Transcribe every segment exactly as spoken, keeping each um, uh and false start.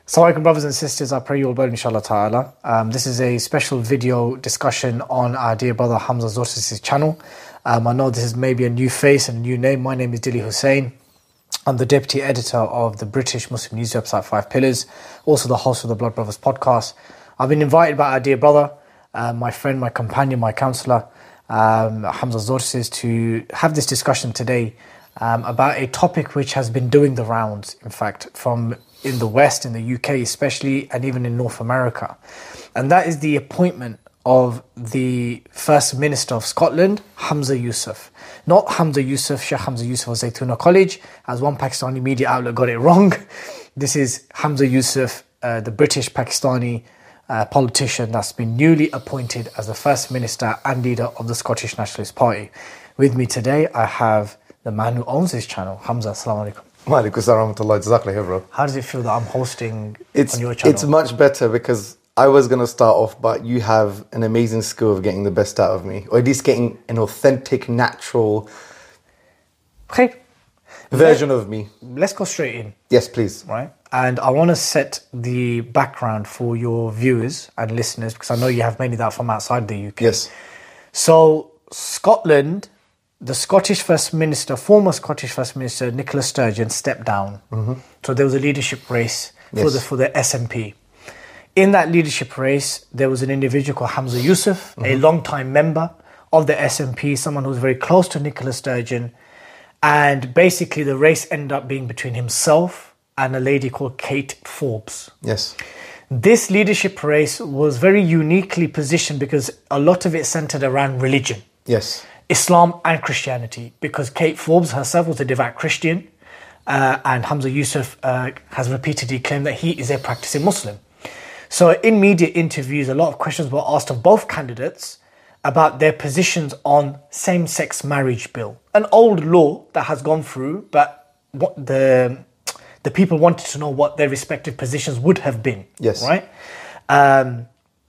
Assalamu alaikum, brothers and sisters. I pray you all well, inshallah ta'ala. Um, this is a special video discussion on our dear brother Hamza Zorsis' channel. Um, I know this is maybe a new face and a new name. My name is Dilly Hussain. I'm the deputy editor of the British Muslim news website Five Pillars, also the host of the Blood Brothers podcast. I've been invited by our dear brother, uh, my friend, my companion, my counsellor, um, Hamza Zorsis, to have this discussion today um, about a topic which has been doing the rounds, in fact, from in the West, in the U K especially, and even in North America. And that is the appointment of the First Minister of Scotland, Hamza Yusuf. Not Hamza Yusuf, Sheikh Hamza Yusuf of Zaytuna College, as one Pakistani media outlet got it wrong. This is Hamza Yusuf, uh, the British Pakistani uh, politician that's been newly appointed as the First Minister and leader of the Scottish Nationalist Party. With me today, I have the man who owns this channel, Hamza. Assalamu alaikum. Wa alaikum assalam wa rahmatullahi. Jazakallah khair, bro. How does it feel that I'm hosting it's, on your channel? It's much better because I was going to start off, but you have an amazing skill of getting the best out of me, or at least getting an authentic, natural okay. version Let, of me. Let's go straight in. Yes, please. Right. And I want to set the background for your viewers and listeners, because I know you have many that are from outside the U K. Yes. So, Scotland, the Scottish First Minister, former Scottish First Minister Nicola Sturgeon stepped down. Mm-hmm. So there was a leadership race for yes. the for the S N P. In that leadership race, there was an individual called Hamza Yusuf, mm-hmm. a long-time member of the S N P, someone who was very close to Nicola Sturgeon. And basically the race ended up being between himself and a lady called Kate Forbes. Yes. This leadership race was very uniquely positioned because a lot of it centered around religion. Yes. Islam and Christianity, because Kate Forbes herself was a devout Christian, uh, and Hamza Yusuf uh, has repeatedly claimed that he is a practicing Muslim. So in media interviews, a lot of questions were asked of both candidates about their positions on same-sex marriage bill, an old law that has gone through, but what the the people wanted to know what their respective positions would have been. Yes. Right? Um,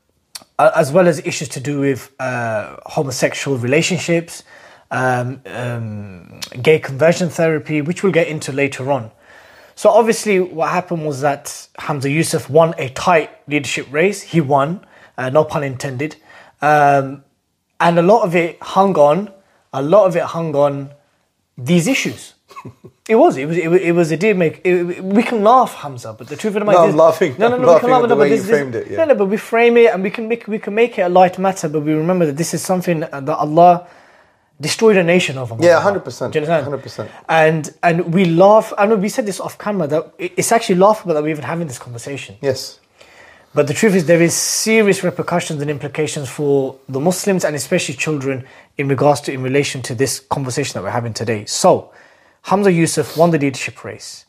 as well as issues to do with uh, homosexual relationships, um, um, gay conversion therapy, which we'll get into later on. So obviously what happened was that Hamza Yusuf won a tight leadership race. He won, uh, no pun intended. Um, and a lot of it hung on, a lot of it hung on these issues. It was, it was, it was, it was a deal make. It, we can laugh, Hamza, but the truth of the matter no, is, I'm laughing. No, no, no, I'm we can laugh. at the No, way but this, you framed this, it. Yeah. No, no, but we frame it and we can make we can make it a light matter. But we remember that this is something that Allah destroyed a nation over. Yeah, hundred percent. Do you understand? Hundred percent. And and we laugh. I know we said this off camera that it's actually laughable that we're even having this conversation. Yes. But the truth is, there is serious repercussions and implications for the Muslims and especially children in regards to in relation to this conversation that we're having today. So, Hamza Yusuf won the leadership race.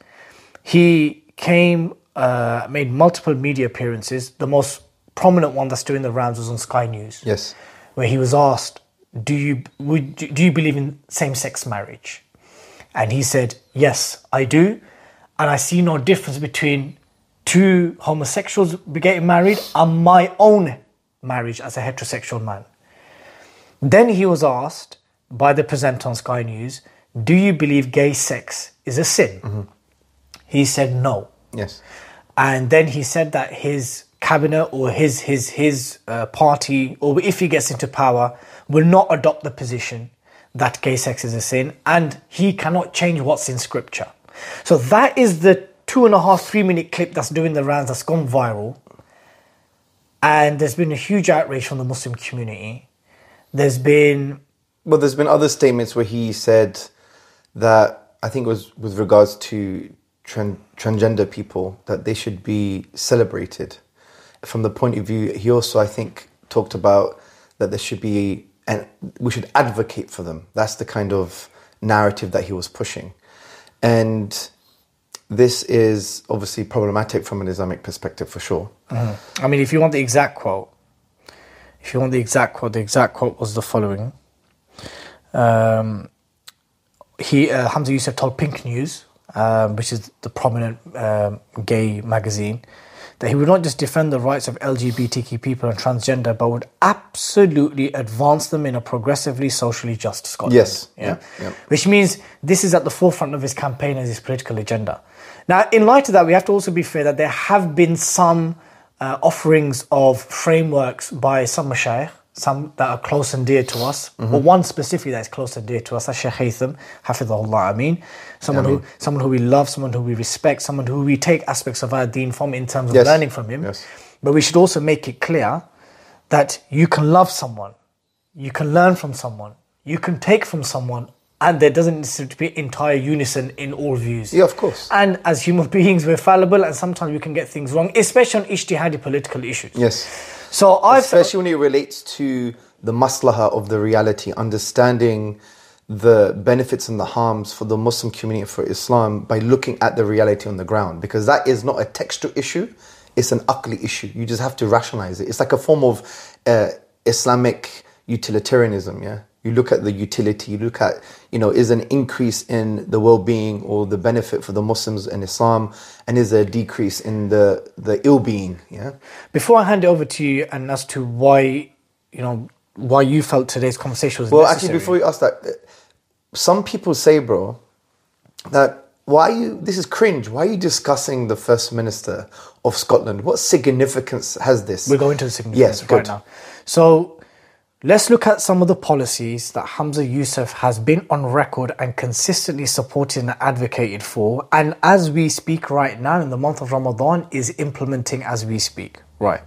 He came, uh, made multiple media appearances. The most prominent one that's doing the rounds was on Sky News. Yes. Where he was asked, "Do you would do you believe in same-sex marriage?" And he said, "Yes, I do, and I see no difference between two homosexuals getting married and my own marriage as a heterosexual man." Then he was asked by the presenter on Sky News, "Do you believe gay sex is a sin?" Mm-hmm. He said no. Yes. And then he said that his cabinet or his his his uh, party, or if he gets into power, will not adopt the position that gay sex is a sin, and he cannot change what's in scripture. So that is the two and a half, three minute clip that's doing the rounds, that's gone viral. And there's been a huge outrage from the Muslim community. There's been... Well, there's been other statements where he said that, I think it was with regards to tran- transgender people, that they should be celebrated. From the point of view, he also, I think, talked about that there should be, and we should advocate for them. That's the kind of narrative that he was pushing. And this is obviously problematic from an Islamic perspective, for sure. Mm-hmm. I mean, if you want the exact quote, if you want the exact quote, the exact quote was the following. Um, he, uh, Hamza Yusuf told Pink News, um, which is the prominent um, gay magazine, that he would not just defend the rights of L G B T Q people and transgender, but would absolutely advance them in a progressively socially just Scotland. Yes. Yeah? Yeah, yeah. Which means this is at the forefront of his campaign and his political agenda. Now, in light of that, we have to also be fair that there have been some uh, offerings of frameworks by some mashayikh, some that are close and dear to us, mm-hmm. or one specifically that is close and dear to us, that's Shaykh Haytham, Hafidhahullah Ameen, someone Ameen. who someone who we love, someone who we respect, someone who we take aspects of our deen from in terms of yes. learning from him. Yes. But we should also make it clear that you can love someone, you can learn from someone, you can take from someone, and there doesn't necessarily be entire unison in all views. Yeah, of course. And as human beings, we're fallible, and sometimes we can get things wrong, especially on ijtihadi political issues. Yes. So I've, especially when it relates to the maslaha of the reality, understanding the benefits and the harms for the Muslim community, for Islam, by looking at the reality on the ground, because that is not a textual issue, it's an aqli issue. You just have to rationalize it. It's like a form of uh, Islamic utilitarianism, yeah? You look at the utility, you look at, you know, is an increase in the well-being or the benefit for the Muslims in Islam, and is there a decrease in the, the ill-being, yeah? Before I hand it over to you and as to why, you know, why you felt today's conversation was well, necessary. Actually, before you ask that, some people say, bro, that why are you, this is cringe, why are you discussing the First Minister of Scotland? What significance has this? We're going to the significance yes, right good. now. So, let's look at some of the policies that Hamza Yusuf has been on record and consistently supported and advocated for, and as we speak right now in the month of Ramadan is implementing as we speak. Right.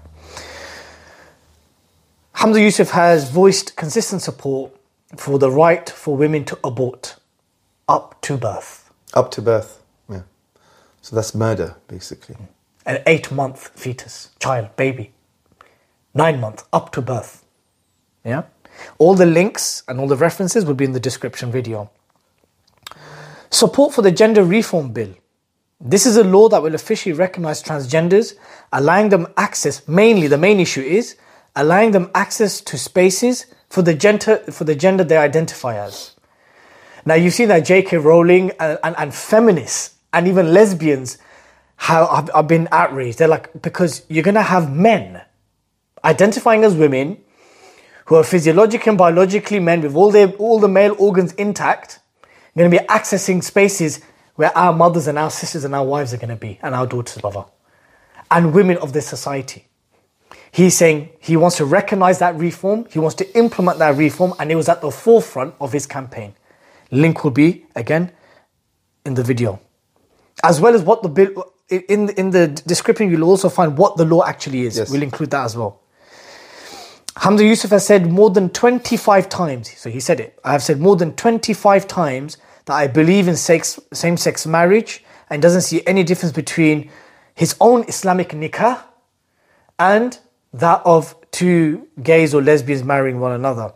Hamza Yusuf has voiced consistent support for the right for women to abort up to birth. Up to birth, yeah. So that's murder, basically. An eight-month fetus, child, baby. Nine months, up to birth. Yeah, all the links and all the references will be in the description video. Support for the Gender Reform Bill. This is a law that will officially recognise transgenders, allowing them access, mainly the main issue is, allowing them access to spaces for the gender, for the gender they identify as. Now you've seen that J K Rowling and, and, and feminists and even lesbians have, have, have been outraged. They're like, because you're going to have men identifying as women who are physiologically and biologically men with all their all the male organs intact, going to be accessing spaces where our mothers and our sisters and our wives are going to be, and our daughters, brother, and women of this society. He's saying he wants to recognise that reform, he wants to implement that reform, and it was at the forefront of his campaign. Link will be, again, in the video. As well as what the bill, in, in the description you'll also find what the law actually is. Yes. We'll include that as well. Hamza Yusuf has said more than twenty-five times, so he said it, I have said more than twenty-five times that I believe in sex, same-sex marriage and doesn't see any difference between his own Islamic nikah and that of two gays or lesbians marrying one another.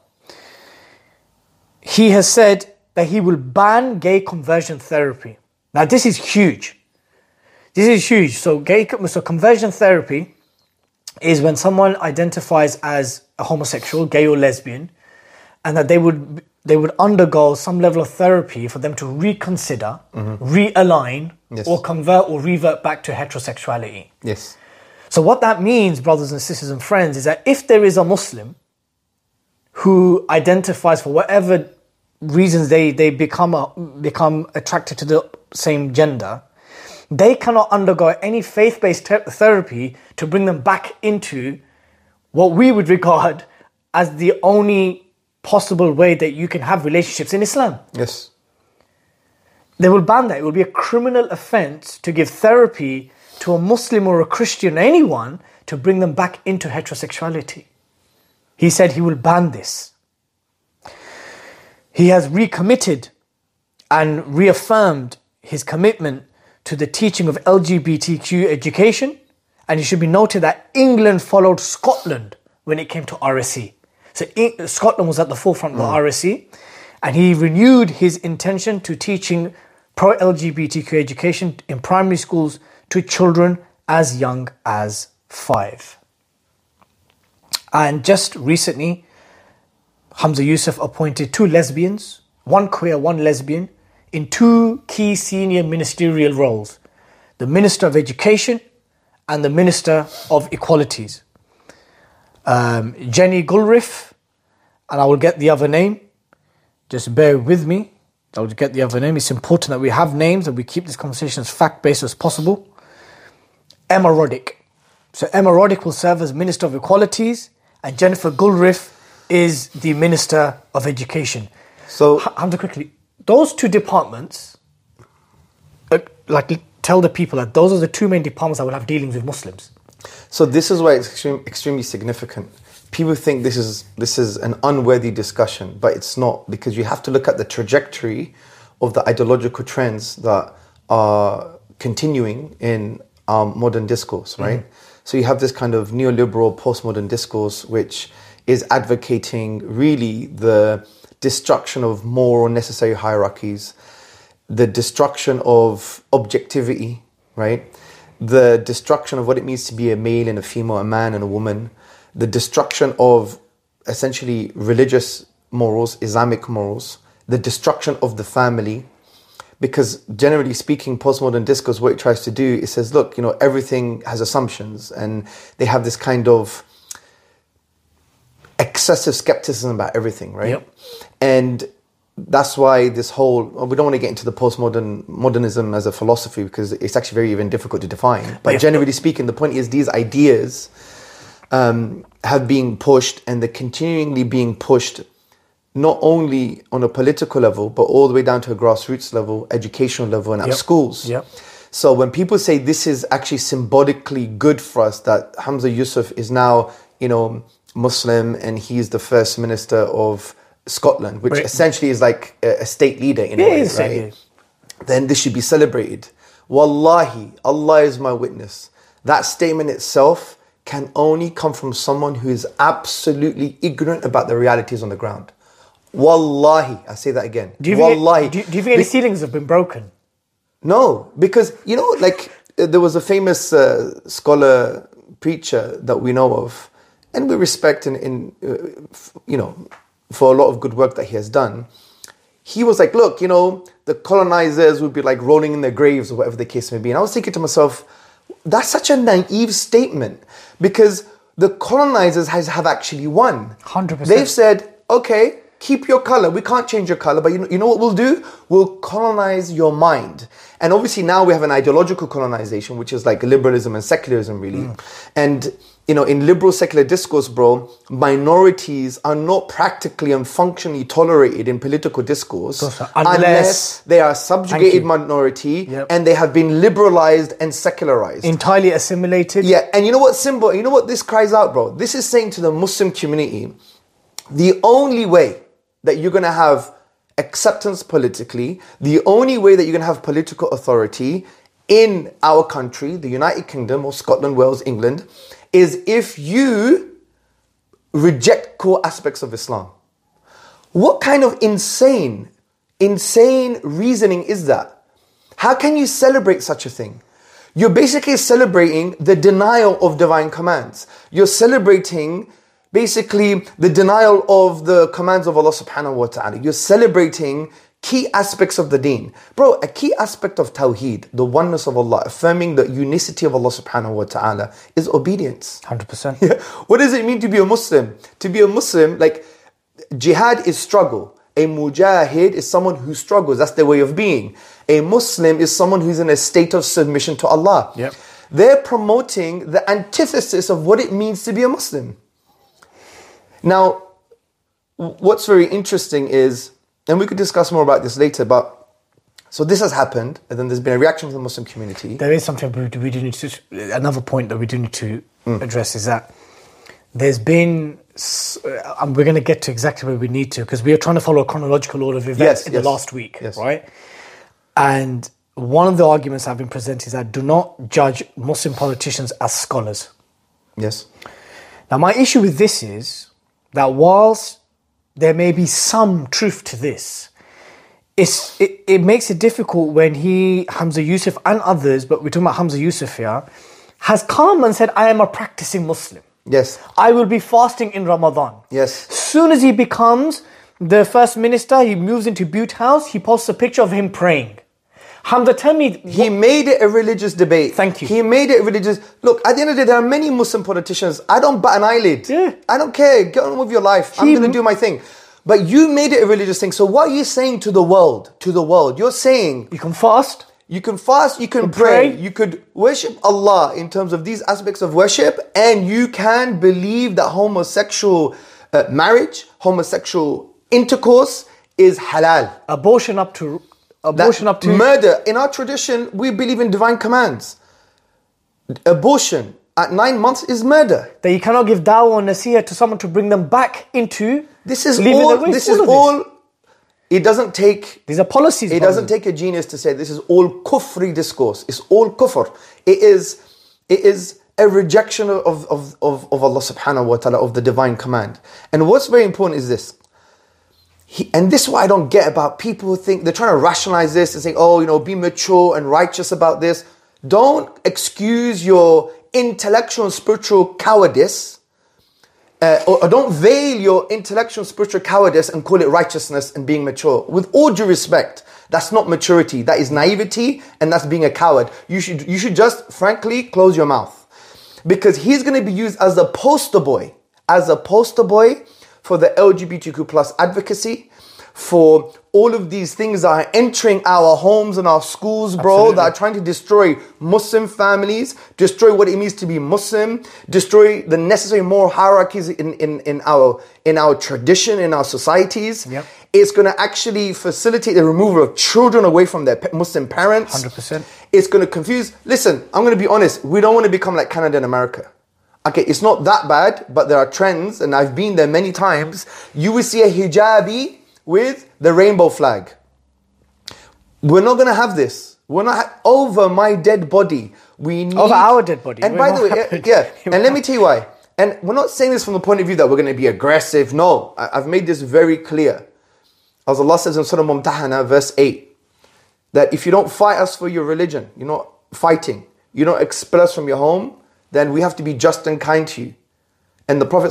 He has said that he will ban gay conversion therapy. Now this is huge. This is huge. So gay, so conversion therapy is when someone identifies as a homosexual, gay or lesbian, and that they would they would undergo some level of therapy for them to reconsider, mm-hmm. realign, yes. or convert or revert back to heterosexuality. Yes. So what that means, brothers and sisters and friends, is that if there is a Muslim who identifies for whatever reasons they, they become a, become attracted to the same gender, they cannot undergo any faith-based ter- therapy to bring them back into what we would regard as the only possible way that you can have relationships in Islam. Yes. They will ban that. It will be a criminal offence to give therapy to a Muslim or a Christian, anyone, to bring them back into heterosexuality. He said he will ban this. He has recommitted and reaffirmed his commitment to the teaching of L G B T Q education, and it should be noted that England followed Scotland when it came to R S C. So Scotland was at the forefront of the mm. R S C, and he renewed his intention to teaching pro-L G B T Q education in primary schools to children as young as five. And just recently, Hamza Yusuf appointed two lesbians, one queer, one lesbian, in two key senior ministerial roles, the Minister of Education and the Minister of Equalities. Um, Jenny Gulriff, and I will get the other name. Just bear with me. I will get the other name. It's important that we have names and we keep this conversation as fact-based as possible. Emma Roddick. So Emma Roddick will serve as Minister of Equalities, and Jennifer Gulriff is the Minister of Education. So, Hamza, quickly, those two departments, uh, like, tell the people that those are the two main departments that will have dealings with Muslims. So this is why it's extreme, extremely significant. People think this is this is an unworthy discussion, but it's not, because you have to look at the trajectory of the ideological trends that are continuing in um, modern discourse, right? Mm-hmm. So you have this kind of neoliberal postmodern discourse, which is advocating really the destruction of moral necessary hierarchies, the destruction of objectivity, right? The destruction of what it means to be a male and a female, a man and a woman, the destruction of essentially religious morals, Islamic morals, the destruction of the family. Because generally speaking, postmodern discourse, what it tries to do, it says, look, you know, everything has assumptions, and they have this kind of excessive skepticism about everything, right? Yep. And that's why this whole, well, we don't want to get into the postmodern modernism as a philosophy, because it's actually very even difficult to define. But generally speaking, the point is these ideas um, have been pushed, and they're continually being pushed not only on a political level, but all the way down to a grassroots level, educational level, and at Yep. schools. Yep. So when people say this is actually symbolically good for us, that Hamza Yusuf is now, you know, Muslim, and he's the first minister of Scotland, which Right. essentially is like a, a state leader in a Yeah, way, it's right? state, Then this should be celebrated. Wallahi, Allah is my witness. That statement itself can only come from someone who is absolutely ignorant about the realities on the ground. Wallahi, I say that again. Do you Wallahi. think, do, you- do you think any ceilings have been broken? No, because, you know, like uh, there was a famous uh, scholar preacher that we know of, and we respect in, in uh, f- you know, for a lot of good work that he has done. He was like, look, you know, the colonizers would be like rolling in their graves or whatever the case may be. And I was thinking to myself, that's such a naive statement, because the colonizers has, have actually won. one hundred percent. They've said, okay, keep your color. We can't change your color, but you know, you know what we'll do? We'll colonize your mind. And obviously now we have an ideological colonization, which is like liberalism and secularism, really. Mm. And, you know, in liberal secular discourse, bro, minorities are not practically and functionally tolerated in political discourse Unless, unless they are a subjugated minority Yep. and they have been liberalized and secularized. Entirely assimilated. Yeah, and you know what symbol, you know what this cries out, bro? This is saying to the Muslim community, the only way that you're going to have acceptance politically, the only way that you're going to have political authority in our country, the United Kingdom or Scotland, Wales, England, is if you reject core aspects of Islam. What kind of insane, insane reasoning is that? How can you celebrate such a thing? You're basically celebrating the denial of divine commands. You're celebrating basically the denial of the commands of Allah subhanahu wa ta'ala. You're celebrating key aspects of the deen. Bro, a key aspect of Tawheed, the oneness of Allah, affirming the unicity of Allah subhanahu wa ta'ala, is obedience. one hundred percent. Yeah. What does it mean to be a Muslim? To be a Muslim, like, jihad is struggle. A mujahid is someone who struggles. That's their way of being. A Muslim is someone who's in a state of submission to Allah. Yep. They're promoting the antithesis of what it means to be a Muslim. Now, what's very interesting is, and we could discuss more about this later, but so this has happened, and then there's been a reaction from the Muslim community. There is something we do, we do need to, another point that we do need to mm. address is that there's been, uh, and we're going to get to exactly where we need to, because we are trying to follow a chronological order of events yes, in yes, the last week, yes. right? And one of the arguments that have been presented is that do not judge Muslim politicians as scholars. Yes. Now, my issue with this is that whilst there may be some truth to this, it's, it, it makes it difficult when he, Hamza Yusuf and others, but we're talking about Hamza Yusuf here, has come and said, I am a practicing Muslim. Yes. I will be fasting in Ramadan. Yes. Soon as he becomes the first minister, he moves into Butte House, he posts a picture of him praying. Hamza, tell me... He what- made it a religious debate. Thank you. He made it a religious... Look, at the end of the day, there are many Muslim politicians. I don't bat an eyelid. Yeah. I don't care. Get on with your life. I'm He- going to do my thing. But you made it a religious thing. So what are you saying to the world? To the world. You're saying... You can fast. You can fast, you can You pray, pray. you could worship Allah in terms of these aspects of worship, and you can believe that homosexual uh, marriage, homosexual intercourse is halal. Abortion up to... Abortion That up to... murder. In our tradition, we believe in divine commands. Abortion at nine months is murder. that you cannot give dawah or nasiyah to someone to bring them back into... This is leaving all. their ways. This is of all. It doesn't take. These are policies. It brother. doesn't take a genius to say this is all kufri discourse. It's all kufr. It is. It is a rejection of of of, of Allah Subhanahu wa Taala, of the divine command. And what's very important is this. He, and this is what I don't get about people who think they're trying to rationalize this and say, oh, you know, be mature and righteous about this. Don't excuse your intellectual and spiritual cowardice. Uh, or, or don't veil your intellectual and spiritual cowardice and call it righteousness and being mature. With all due respect, that's not maturity. That is naivety, and that's being a coward. You should you should just frankly close your mouth, because he's going to be used as a poster boy, as a poster boy for the L G B T Q plus advocacy, for all of these things that are entering our homes and our schools, bro, Absolutely. that are trying to destroy Muslim families, destroy what it means to be Muslim, destroy the necessary moral hierarchies in, in, in our in our tradition, in our societies. Yep. It's going to actually facilitate the removal of children away from their pa- Muslim parents. one hundred percent. It's going to confuse. Listen, I'm going to be honest. We don't want to become like Canada and America. Okay, it's not that bad, but there are trends, and I've been there many times. You will see a hijabi with the rainbow flag. We're not going to have this. We're not ha- over my dead body. We need Over our dead body. And We're by not the way, yeah, happened. yeah. It And let me won't. tell you why. And we're not saying this from the point of view that we're going to be aggressive. No, I- I've made this very clear. As Allah says in Surah Mumtahana, verse eight, that if you don't fight us for your religion, you're not fighting, you don't expel us from your home, then we have to be just and kind to you. And the Prophet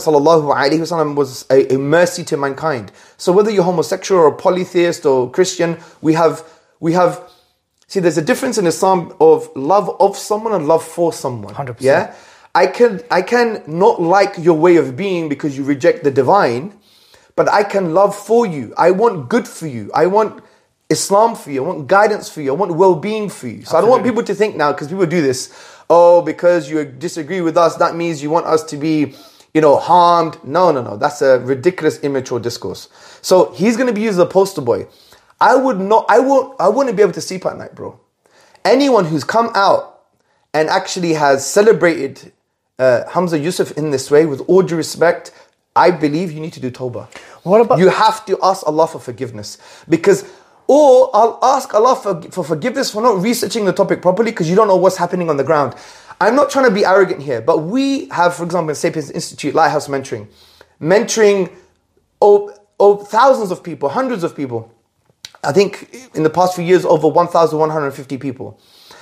ﷺ was a, a mercy to mankind. So whether you're homosexual or polytheist or Christian, we have, we have, see, there's a difference in Islam of love of someone and love for someone. one hundred percent. Yeah? I can, I can not like your way of being because you reject the divine, but I can love for you. I want good for you. I want Islam for you. I want guidance for you. I want well-being for you. So I don't want people to think now, because people do this, oh, because you disagree with us, that means you want us to be, you know, harmed. No, no, no. That's a ridiculous, immature discourse. So he's going to be used as a poster boy. I would not, I won't, I wouldn't be able to sleep at night, bro. Anyone who's come out and actually has celebrated uh, Hamza Yusuf in this way, with all due respect, I believe you need to do tawbah. What about... You have to ask Allah for forgiveness. Because, or I'll ask Allah for, for forgiveness for not researching the topic properly, because you don't know what's happening on the ground. I'm not trying to be arrogant here, but we have, for example, in Sapiens Institute, Lighthouse Mentoring, mentoring oh, oh, thousands of people, hundreds of people. I think in the past few years, over one thousand one hundred fifty people.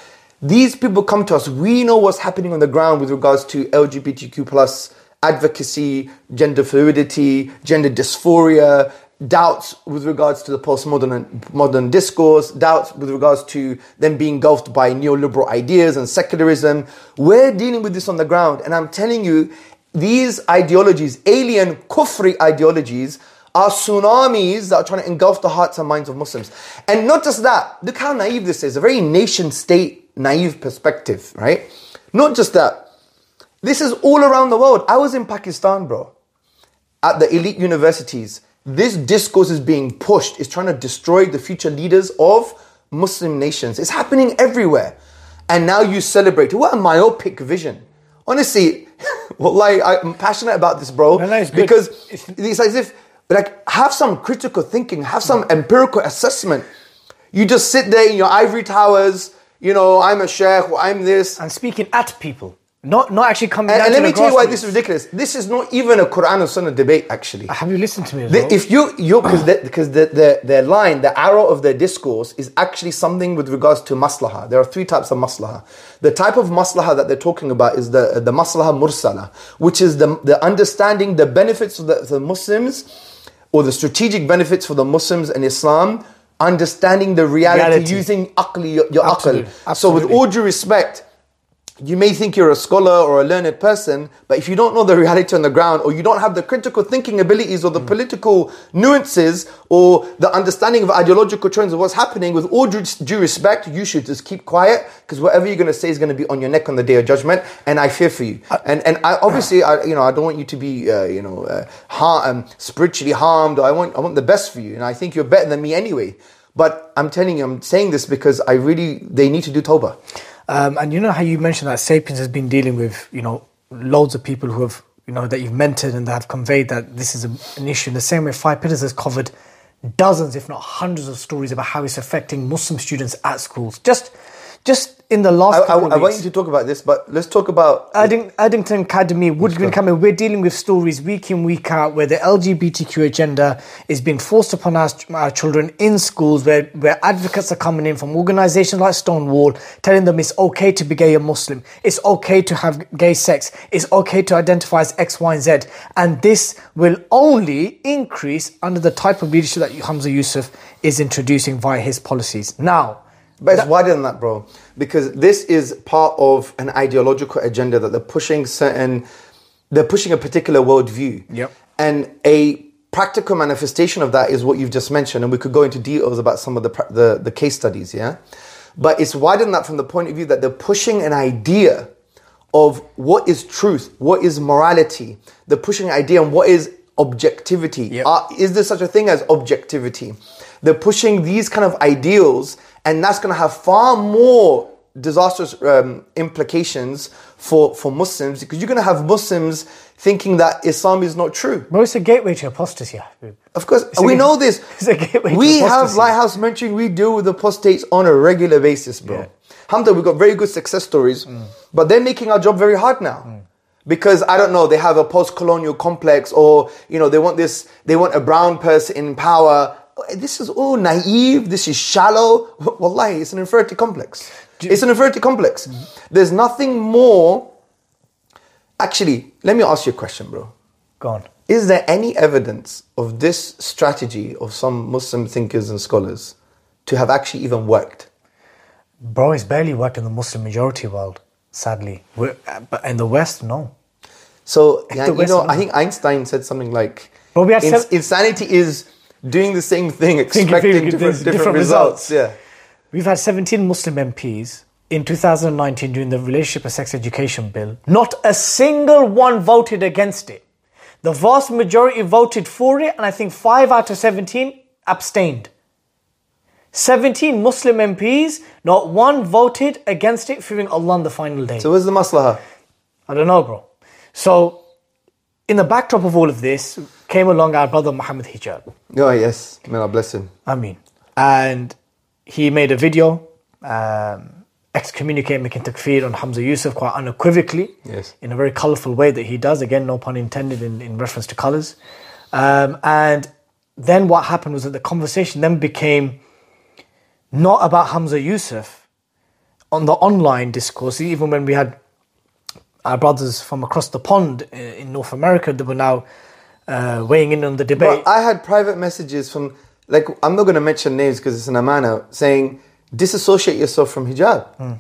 These people come to us. We know what's happening on the ground with regards to L G B T Q plus advocacy, gender fluidity, gender dysphoria, doubts with regards to the postmodern modern discourse, doubts with regards to them being engulfed by neoliberal ideas and secularism. We're dealing with this on the ground. And I'm telling you, these ideologies, alien kufri ideologies, are tsunamis that are trying to engulf the hearts and minds of Muslims. And not just that, look how naive this is, a very nation state naive perspective, right? Not just that, this is all around the world. I was in Pakistan, bro, at the elite universities. This discourse is being pushed. It's trying to destroy the future leaders of Muslim nations. It's happening everywhere. And now you celebrate it. What a myopic vision. Honestly, wallahi, I'm passionate about this, bro. No, no, it's good. Because it's as if, like, have some critical thinking, have some empirical assessment. You just sit there in your ivory towers, you know, I'm a sheikh, or I'm this. And speaking at people. Not not actually coming And, down and to let me the tell you why grassroots. this is ridiculous. This is not even a Quran and Sunnah debate, actually. Have you listened to me as The- well? If you, you because the, because the, the, the line, the arrow of their discourse is actually something with regards to maslaha. There are three types of maslaha. The type of maslaha that they're talking about is the, the maslaha mursala, which is the, the understanding the benefits of the, the Muslims, or the strategic benefits for the Muslims and Islam understanding the reality, Reality. using aqli, your, your Absolutely. aql. So with Absolutely. all due respect, you may think you're a scholar or a learned person, but if you don't know the reality on the ground, or you don't have the critical thinking abilities or the mm. political nuances or the understanding of ideological trends of what's happening, with all due, due respect, you should just keep quiet, because whatever you're going to say is going to be on your neck on the day of judgment, and I fear for you. Uh, and and I, obviously, I, you know, I don't want you to be, uh, you know, uh, har- um, spiritually harmed. I want I want the best for you, and I think you're better than me anyway. But I'm telling you, I'm saying this because I really, they need to do tawbah. Um, and you know how you mentioned that Sapiens has been dealing with, you know, loads of people who have, you know, that you've mentored and that have conveyed that this is a, an issue. In the same way, Five Pillars has covered dozens, if not hundreds of stories about how it's affecting Muslim students at schools. Just just in the last I, couple I, of I weeks. want you to talk about this, but let's talk about... Adding, Addington Academy, Wood Green Academy, we're dealing with stories week in, week out, where the L G B T Q agenda is being forced upon our, our children in schools, where, where advocates are coming in from organisations like Stonewall, telling them it's okay to be gay and Muslim, it's okay to have gay sex, it's okay to identify as X, Y, and Z. And this will only increase under the type of leadership that Hamza Yusuf is introducing via his policies. Now, But it's wider than that, bro. Because this is part of an ideological agenda that they're pushing certain... They're pushing a particular worldview. Yep. And a practical manifestation of that is what you've just mentioned. And we could go into details about some of the, the, the case studies, yeah? But it's wider than that from the point of view that they're pushing an idea of what is truth, what is morality. They're pushing an idea on what is objectivity. Yep. Uh, is there such a thing as objectivity? They're pushing these kind of ideals, and that's going to have far more disastrous um, implications for, for Muslims, because you're going to have Muslims thinking that Islam is not true. Bro, it's a gateway to apostasy. Of course, It's we a, know this. It's a gateway we to have apostasy. Lighthouse Mentoring, we deal with apostates on a regular basis, bro. Yeah. Hamza, we've got very good success stories, mm. but they're making our job very hard now. Mm. Because, I don't know, they have a post-colonial complex, or, you know, they want this, they want a brown person in power. This is all naive, this is shallow. Wallahi, it's an inferiority complex. It's an inferiority complex. Mm-hmm. There's nothing more... Actually, let me ask you a question, bro. Go on. Is there any evidence of this strategy of some Muslim thinkers and scholars to have actually even worked? Bro, it's barely worked in the Muslim majority world, sadly. We're, but in the West, no. So, yeah, you West, know, no. I think Einstein said something like, Bro, we had ins- seven- insanity is doing the same thing, Thinking expecting different, different, different different results. results. Yeah. We've had seventeen Muslim M Ps in two thousand nineteen during the Relationship and Sex Education Bill. Not a single one voted against it. The vast majority voted for it, and I think five out of seventeen abstained. seventeen Muslim M Ps, not one voted against it, fearing Allah on the final day. So where's the maslahah? I don't know, bro. So, in the backdrop of all of this, came along our brother Muhammad Hijab. Oh, yes. May Allah bless him. I mean, and he made a video um, excommunicating, making takfir on Hamza Yusuf quite unequivocally, Yes. in a very colourful way that he does. Again, no pun intended in, in reference to colours. Um, and then what happened was that the conversation then became not about Hamza Yusuf on the online discourse, even when we had our brothers from across the pond in North America that were now uh, weighing in on the debate. But I had private messages from, like, I'm not going to mention names because it's an amana, saying, disassociate yourself from hijab. Mm.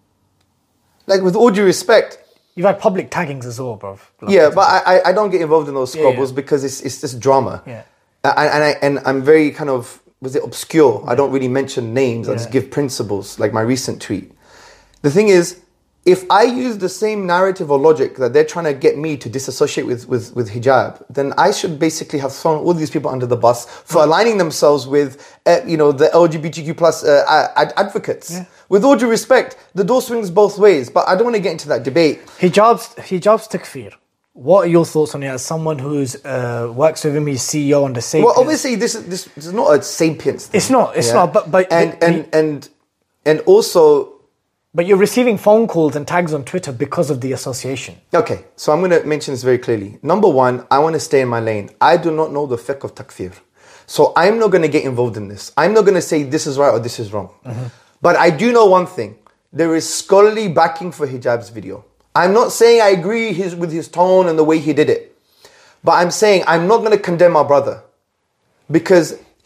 Like, with all due respect. You've had public taggings as well, bro. Like, Yeah, but I, I I don't get involved in those squabbles yeah. because it's it's just drama. Yeah. And, and, I, and I'm very kind of, was it obscure? I don't really mention names. I just Yeah. give principles, like my recent tweet. The thing is, if I use the same narrative or logic that they're trying to get me to disassociate with, with, with hijab, then I should basically have thrown all these people under the bus for aligning themselves with, uh, you know, the L G B T Q plus uh, ad- advocates. Yeah. With all due respect, the door swings both ways, but I don't want to get into that debate. Hijab's, hijab's takfir. What are your thoughts on it as someone who's uh, works with him, he's C E O on the Sapiens? Well, obviously, this is this, this is not a sapiens thing. It's not, it's not, but- but- and but- and and and also. But you're receiving phone calls and tags on Twitter because of the association. Okay, so I'm going to mention this very clearly. Number one, I want to stay in my lane. I do not know the fiqh of takfir. So I'm not going to get involved in this. I'm not going to say this is right or this is wrong. Mm-hmm. But I do know one thing. There is scholarly backing for hijab's video. I'm not saying I agree his, with his tone and the way he did it. But I'm saying I'm not going to condemn our brother. Because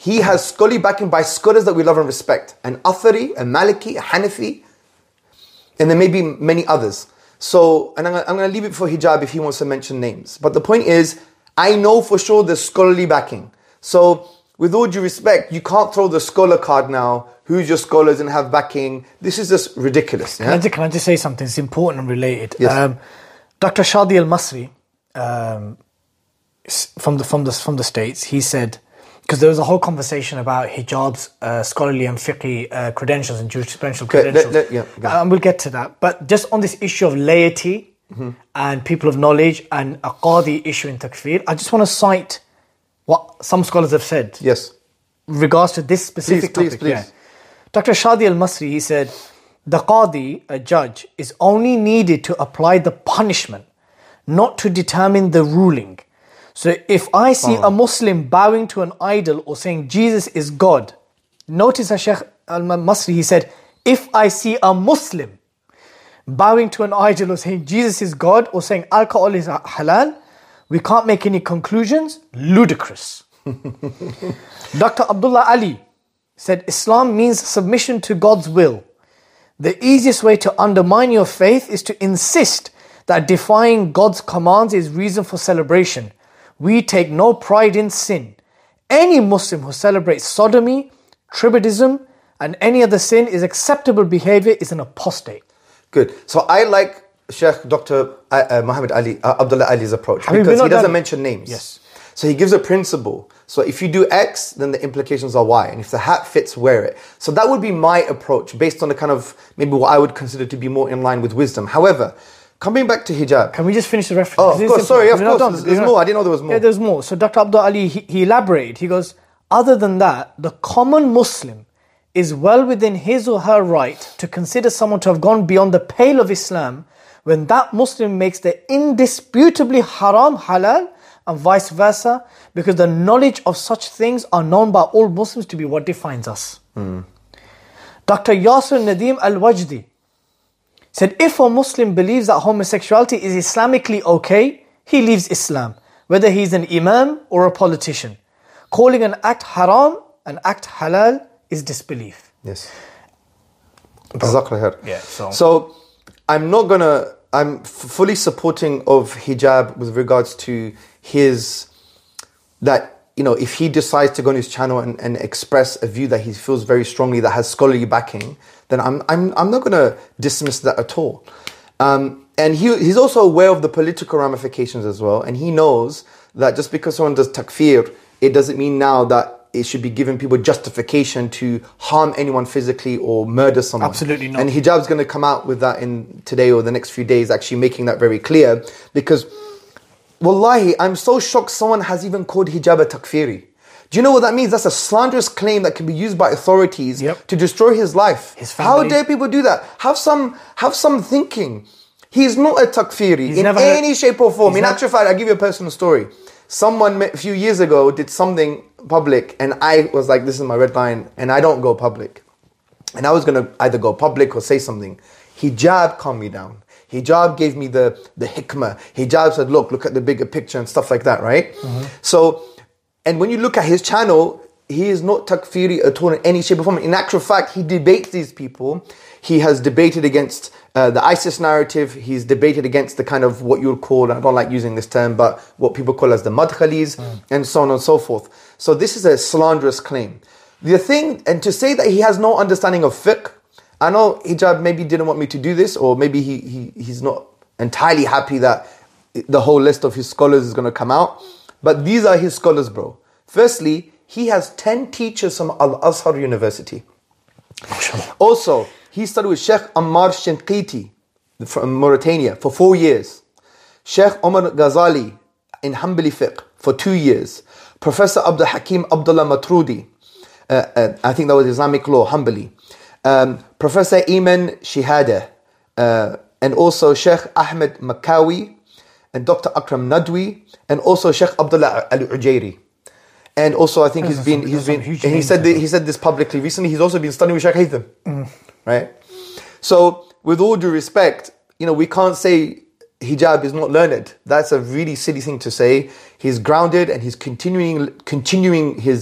He has scholarly backing by scholars that we love and respect. An Athari, a Maliki, a Hanafi, and there may be many others. So, and I'm, I'm going to leave it for hijab if he wants to mention names. But the point is, I know for sure there's scholarly backing. So, with all due respect, you can't throw the scholar card now. Who's your scholars and have backing? This is just ridiculous. Yeah? Can, I just, can I just say something? It's important and related. Yes. Um, Doctor Shadi Al-Masri, um, from the from the from the States, he said, because there was a whole conversation about hijab's uh, scholarly and fiqh uh, credentials and jurisprudential Okay, credentials. let- let- yeah, go. and we'll get to that. But just on this issue of laity Mm-hmm. and people of knowledge and a qadi issue in takfir, I just want to cite what some scholars have said. Yes. In regards to this specific Please, please, topic. please. Yeah. Doctor Shadi Al-Masri, he said, the qadi, a judge, is only needed to apply the punishment, not to determine the ruling. So if I see Oh. a Muslim bowing to an idol or saying Jesus is God, notice that Shaykh Al-Masri, he said, if I see a Muslim bowing to an idol or saying Jesus is God or saying alcohol is halal, we can't make any conclusions. Ludicrous. Doctor Abdullah Ali said, Islam means submission to God's will. The easiest way to undermine your faith is to insist that defying God's commands is reason for celebration. We take no pride in sin. Any Muslim who celebrates sodomy, tribadism, and any other sin is acceptable behavior is an apostate. Good. So I like Sheikh Doctor Uh, uh, Muhammad Ali, uh, Abdullah Ali's approach Have you because been he doesn't done- mention names. Yes. So he gives a principle. So if you do X, then the implications are Y. And if the hat fits, wear it. So that would be my approach based on the kind of maybe what I would consider to be more in line with wisdom. However, coming back to hijab. Can we just finish the reference? Oh, of Because it's course, sorry, simple. of We're not course. done. There's- there's We're more. not- I didn't know there was more. Yeah, there's more. So Doctor Abdul Ali, he, he elaborated. He goes, other than that, the common Muslim is well within his or her right to consider someone to have gone beyond the pale of Islam when that Muslim makes the indisputably haram halal and vice versa, because the knowledge of such things are known by all Muslims to be what defines us. Mm. Doctor Yasir Nadeem Al-Wajdi said, if a Muslim believes that homosexuality is Islamically okay, he leaves Islam, whether he's an imam or a politician. Calling an act haram, an act halal, is disbelief. Yes. Jazakallah khair. Yeah, so- So I'm not gonna. I'm f- fully supporting of hijab with regards to his that you know if he decides to go on his channel and, and express a view that he feels very strongly that has scholarly backing, then I'm I'm I'm not gonna dismiss that at all. Um, and he he's also aware of the political ramifications as well, and he knows that just because someone does takfir, it doesn't mean now that it should be giving people justification to harm anyone physically or murder someone. Absolutely not. And hijab's going to come out with that in today or the next few days, actually making that very clear. Because, wallahi, I'm so shocked someone has even called hijab a takfiri. Do you know what that means? That's a slanderous claim that can be used by authorities Yep. to destroy his life. His How family. dare people do that? Have some, have some thinking. He's not a takfiri He's in never heard- any shape or form. he's In not- actual fact, I'll give you a personal story. Someone a few years ago did something public and I was like, this is my red line and I don't go public. And I was going to either go public or say something. Hijab calmed me down. Hijab gave me the, the hikmah. Hijab said, look, look at the bigger picture and stuff like that, right? Mm-hmm. So, and when you look at his channel, he is not takfiri at all in any shape or form. In actual fact, he debates these people. He has debated against uh, the ISIS narrative. He's debated against the kind of what you would call, and I don't like using this term, but what people call as the madkhalis mm. and so on and so forth. So this is a slanderous claim. The thing, and to say that he has no understanding of fiqh, I know hijab maybe didn't want me to do this, or maybe he, he he's not entirely happy that the whole list of his scholars is going to come out. But these are his scholars, bro. Firstly, he has ten teachers from Al-Azhar University. Also, he studied with Sheikh Ammar Shinqiti from Mauritania for four years. Sheikh Omar Ghazali in Hanbali fiqh for two years. Professor Abdul Hakim Abdullah Matrudi, uh, uh, I think that was Islamic law, Hanbali. Um, Professor Iman Shihada, uh, and also Sheikh Ahmed Makawi, and Doctor Akram Nadwi, and also Sheikh Abdullah Al-Ujairi. And also, I think he's been, he's been, and he said, the, he said this publicly recently, he's also been studying with Sheikh Haytham. Mm. Right? So, with all due respect, you know, we can't say hijab is not learned. That's a really silly thing to say. He's grounded and he's continuing, continuing his,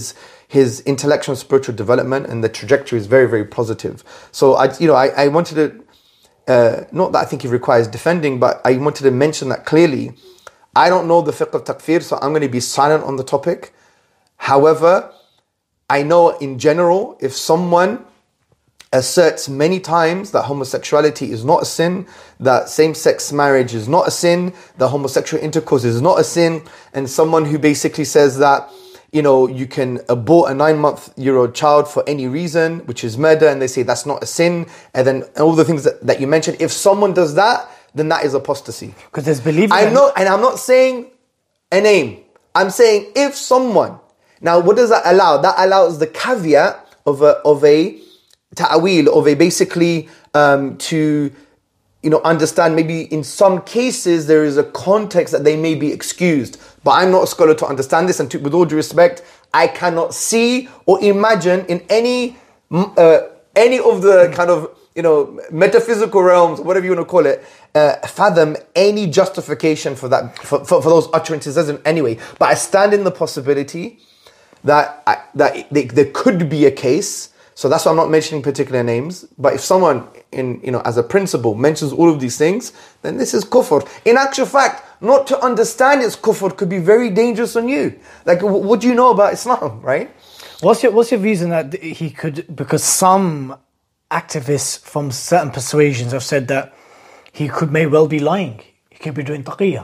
his intellectual and spiritual development, and the trajectory is very, very positive. So I, you know, I, I wanted to, uh, not that I think he requires defending, but I wanted to mention that clearly. I don't know the fiqh of takfir, so I'm going to be silent on the topic. However, I know in general, if someone asserts many times that homosexuality is not a sin, that same-sex marriage is not a sin, that homosexual intercourse is not a sin, and someone who basically says that, you know, you can abort a nine-month-year-old child for any reason, which is murder, and they say that's not a sin, and then all the things that, that you mentioned, if someone does that, then that is apostasy. Because there's believing. I'm not, and I'm not saying a name. I'm saying if someone. Now, what does that allow? That allows the caveat of a of a ta'wil, of a basically um, to, you know, understand maybe in some cases there is a context that they may be excused. But I'm not a scholar to understand this, and to, with all due respect, I cannot see or imagine in any uh, any of the kind of, you know, metaphysical realms, whatever you want to call it, uh, fathom any justification for that, for, for, for those utterances in any way. But I stand in the possibility that I, that they, there could be a case. So that's why I'm not mentioning particular names. But if someone, in you know, as a principle, mentions all of these things, then this is kufr. In actual fact, not to understand it's kufr could be very dangerous on you. Like, what do you know about Islam, right? What's your What's your reason that he could? Because some activists from certain persuasions have said that he could may well be lying. He could be doing taqiyya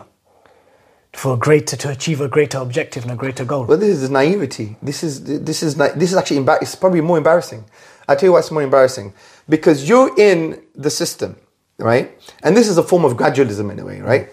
for a greater to achieve a greater objective and a greater goal. Well, this is naivety. This is this is this is actually embar- it's probably more embarrassing. I tell you why it's more embarrassing, because you're in the system, right? And this is a form of gradualism in a way, right?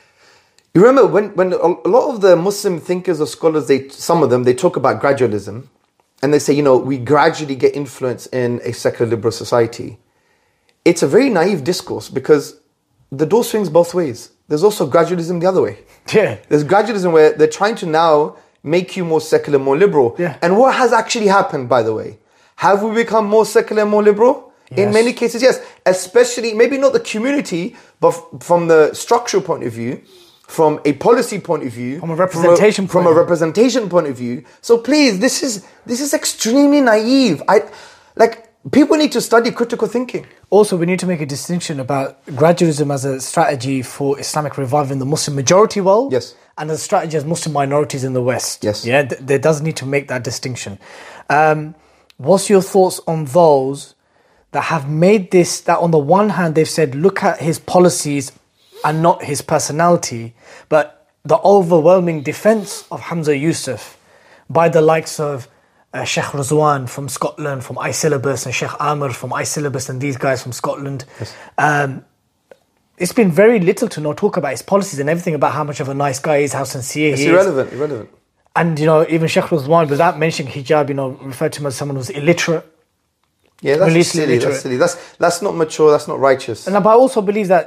You remember when when a lot of the Muslim thinkers or scholars, they some of them they talk about gradualism, and they say, you know, we gradually get influence in a secular liberal society. It's a very naive discourse, because the door swings both ways. There's also gradualism the other way. Yeah. There's gradualism where they're trying to now make you more secular, more liberal. Yeah. And what has actually happened, by the way? Have we become more secular, more liberal? Yes. In many cases, yes. Especially, maybe not the community, but f- from the structural point of view, from a policy point of view, from a representation from a, point from a of view. representation point of view. So please, this is this is extremely naive. I like people need to study critical thinking. Also, we need to make a distinction about gradualism as a strategy for Islamic revival in the Muslim majority world, yes, and as a strategy as Muslim minorities in the West. Yes, yeah, th- there does need to make that distinction. Um, what's your thoughts on those that have made this? That on the one hand they've said, look at his policies and not his personality, but the overwhelming defense of Hamza Yusuf by the likes of Uh, Sheikh Rizwan from Scotland, from iSyllabus, and Sheikh Amr from iSyllabus, and these guys from Scotland. Yes. Um, it's been very little to not talk about his policies and everything about how much of a nice guy he is, how sincere It's he irrelevant, is. irrelevant. And, you know, even Sheikh Rizwan, without mentioning hijab, you know, referred to him as someone who's illiterate. Yeah, that's Religiously silly, illiterate. that's silly. That's, that's not mature, that's not righteous. And I also believe that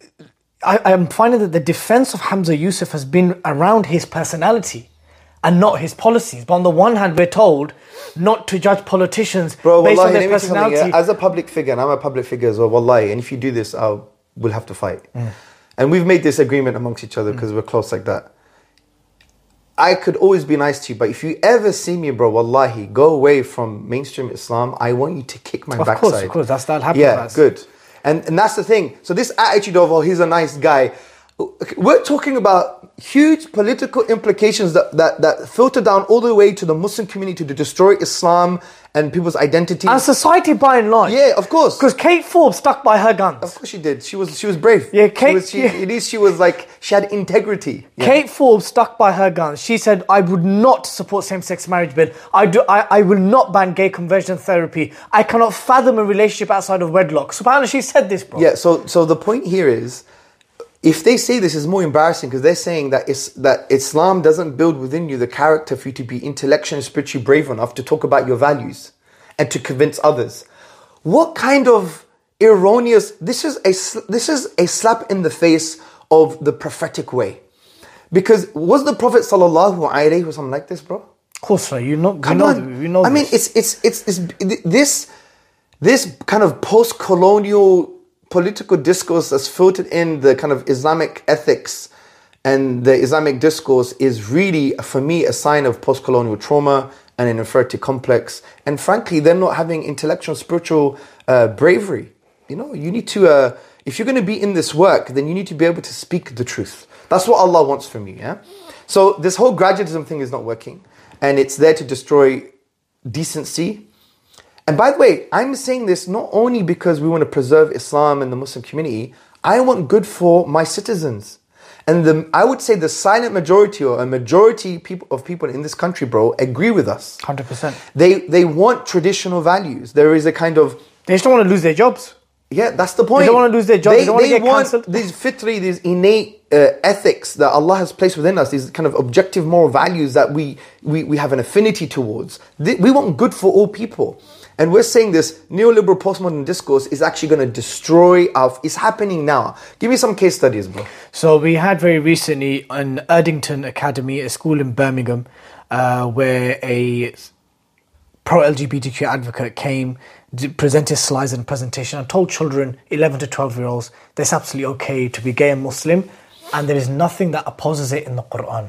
I, I'm finding that the defense of Hamza Yusuf has been around his personality and not his policies. But on the one hand, we're told not to judge politicians Bro, based wallahi, on their let me tell you something, personality. yeah? As a public figure, and I'm a public figure as well, wallahi, and if you do this, I'll, we'll have to fight. Mm. And we've made this agreement amongst each other because mm. we're close like that. I could always be nice to you, but if you ever see me, bro, wallahi, go away from mainstream Islam, I want you to kick my of backside. Of course, of course, that's that'll happen. Yeah, good. And, and that's the thing. So this attitude of, oh, he's a nice guy, we're talking about huge political implications that, that, that filter down all the way to the Muslim community to destroy Islam and people's identity. And society by and large. Yeah, of course. Because Kate Forbes stuck by her guns. Of course she did. She was she was brave. Yeah, Kate. She was, she, yeah. At least she was like, she had integrity. Yeah. Kate Forbes stuck by her guns. She said, I would not support same-sex marriage bill. I do. I, I will not ban gay conversion therapy. I cannot fathom a relationship outside of wedlock. SubhanAllah, she said this, bro. Yeah, so so the point here is, if they say this is more embarrassing because they're saying that it's, that Islam doesn't build within you the character for you to be intellectually and spiritually brave enough to talk about your values and to convince others. What kind of erroneous... This is a, this is a slap in the face of the prophetic way. Because was the Prophet sallallahu alaihi wasallam like this, bro? Of course, right. You know, Come you know, on. you know I mean, it's, it's, it's, it's this, this kind of post-colonial political discourse that's filtered in the kind of Islamic ethics and the Islamic discourse is really, for me, a sign of post-colonial trauma and an inferiority complex. And frankly, they're not having intellectual, spiritual uh, bravery. You know, you need to, uh, if you're going to be in this work, then you need to be able to speak the truth. That's what Allah wants from you, yeah? So this whole graduatism thing is not working. And it's there to destroy decency. And by the way, I'm saying this not only because we want to preserve Islam and the Muslim community. I want good for my citizens. And the, I would say the silent majority or a majority people, of people in this country, bro, agree with us. one hundred percent. They, they want traditional values. There is a kind of... They just don't want to lose their jobs. Yeah, that's the point. They don't want to lose their jobs. They, they don't want to get want cancelled. These fitri, these innate uh, ethics that Allah has placed within us, these kind of objective moral values that we, we, we have an affinity towards. They, we want good for all people. And we're saying this neoliberal postmodern discourse is actually going to destroy our... It's happening now. Give me some case studies, bro. So we had very recently an Erdington Academy, a school in Birmingham, uh, where a pro-L G B T Q advocate came, presented slides and presentation and told children, eleven to twelve year olds, that it's absolutely okay to be gay and Muslim, and there is nothing that opposes it in the Quran.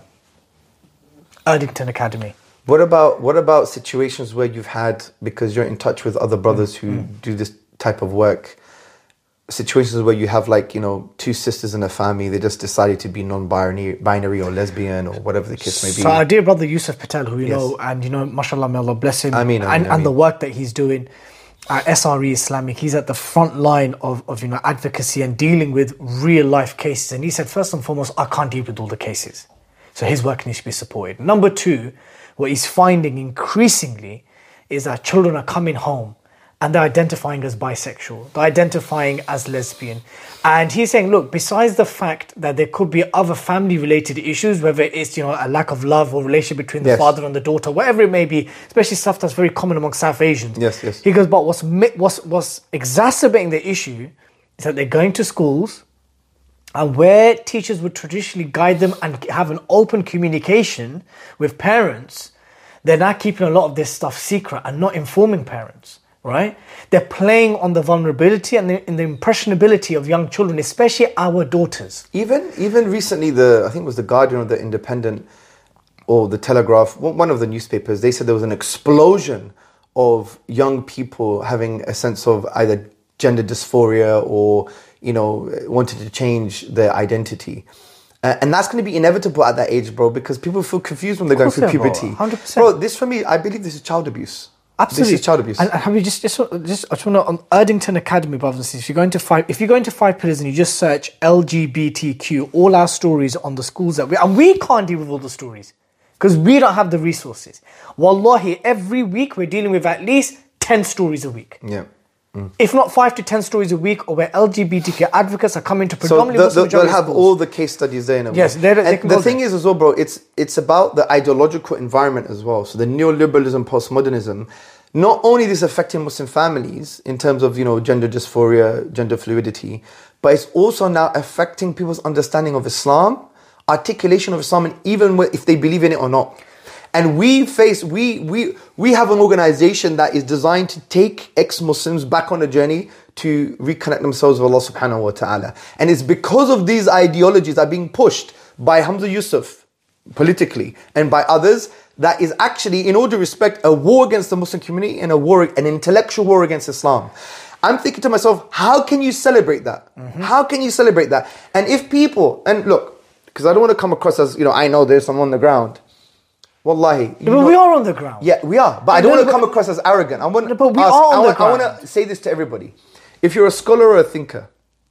Erdington Academy. What about what about situations where you've had, because you're in touch with other brothers who mm. do this type of work, situations where you have like, you know, two sisters in a family, they just decided to be non-binary binary or lesbian or whatever the case may be. So our dear brother Yusuf Patel, who you yes. know, and you know, mashallah, may Allah bless him, I mean, I mean, and, I mean. and the work that he's doing at S R E Islamic, he's at the front line of, of you know advocacy and dealing with real life cases. And he said, first and foremost, I can't deal with all the cases. So his work needs to be supported. Number two, what he's finding increasingly is that children are coming home and they're identifying as bisexual, they're identifying as lesbian. And he's saying, look, besides the fact that there could be other family-related issues, whether it's, you know, a lack of love or relationship between the yes. father and the daughter, whatever it may be, especially stuff that's very common among South Asians. Yes, yes. He goes, but what's, what's, what's exacerbating the issue is that they're going to schools, and where teachers would traditionally guide them and have an open communication with parents, they're now keeping a lot of this stuff secret and not informing parents, right? They're playing on the vulnerability and the, and the impressionability of young children, especially our daughters. Even even recently, the I think it was the Guardian or the Independent or the Telegraph, one of the newspapers, they said there was an explosion of young people having a sense of either gender dysphoria or, you know, wanted to change their identity. Uh, and that's going to be inevitable at that age, bro, because people feel confused when they're going through puberty. one hundred percent. Bro, this for me, I believe this is child abuse. Absolutely. This is child abuse. And have you just, just, just I just want to, on Erdington Academy, brothers and sisters, if you go into five, if you go into five pillars and you just search L G B T Q, all our stories on the schools that we, and we can't deal with all the stories because we don't have the resources. Wallahi, every week we're dealing with at least ten stories a week. Yeah. Mm. If not five to ten stories a week, or where L G B T Q advocates are coming to predominantly so Muslim the, they'll have schools. all the case studies there. In a yes, way. they and can the go thing there. is as well, bro, it's it's about the ideological environment as well. So the neoliberalism, postmodernism, not only this affecting Muslim families in terms of, you know, gender dysphoria, gender fluidity, but it's also now affecting people's understanding of Islam, articulation of Islam, and even if they believe in it or not. And we face, we we we have an organization that is designed to take ex-Muslims back on a journey to reconnect themselves with Allah subhanahu wa ta'ala. And it's because of these ideologies that are being pushed by Hamza Yusuf politically and by others that is actually, in all due respect, a war against the Muslim community and a war, an intellectual war against Islam. I'm thinking to myself, how can you celebrate that? Mm-hmm. How can you celebrate that? And if people, and look, because I don't want to come across as, you know, I know there's someone on the ground. Wallahi. But know, we are on the ground. Yeah, we are. But I don't want to come across as arrogant. I want, no, but we ask, are on I, the want, ground. I want to say this to everybody. If you're a scholar or a thinker,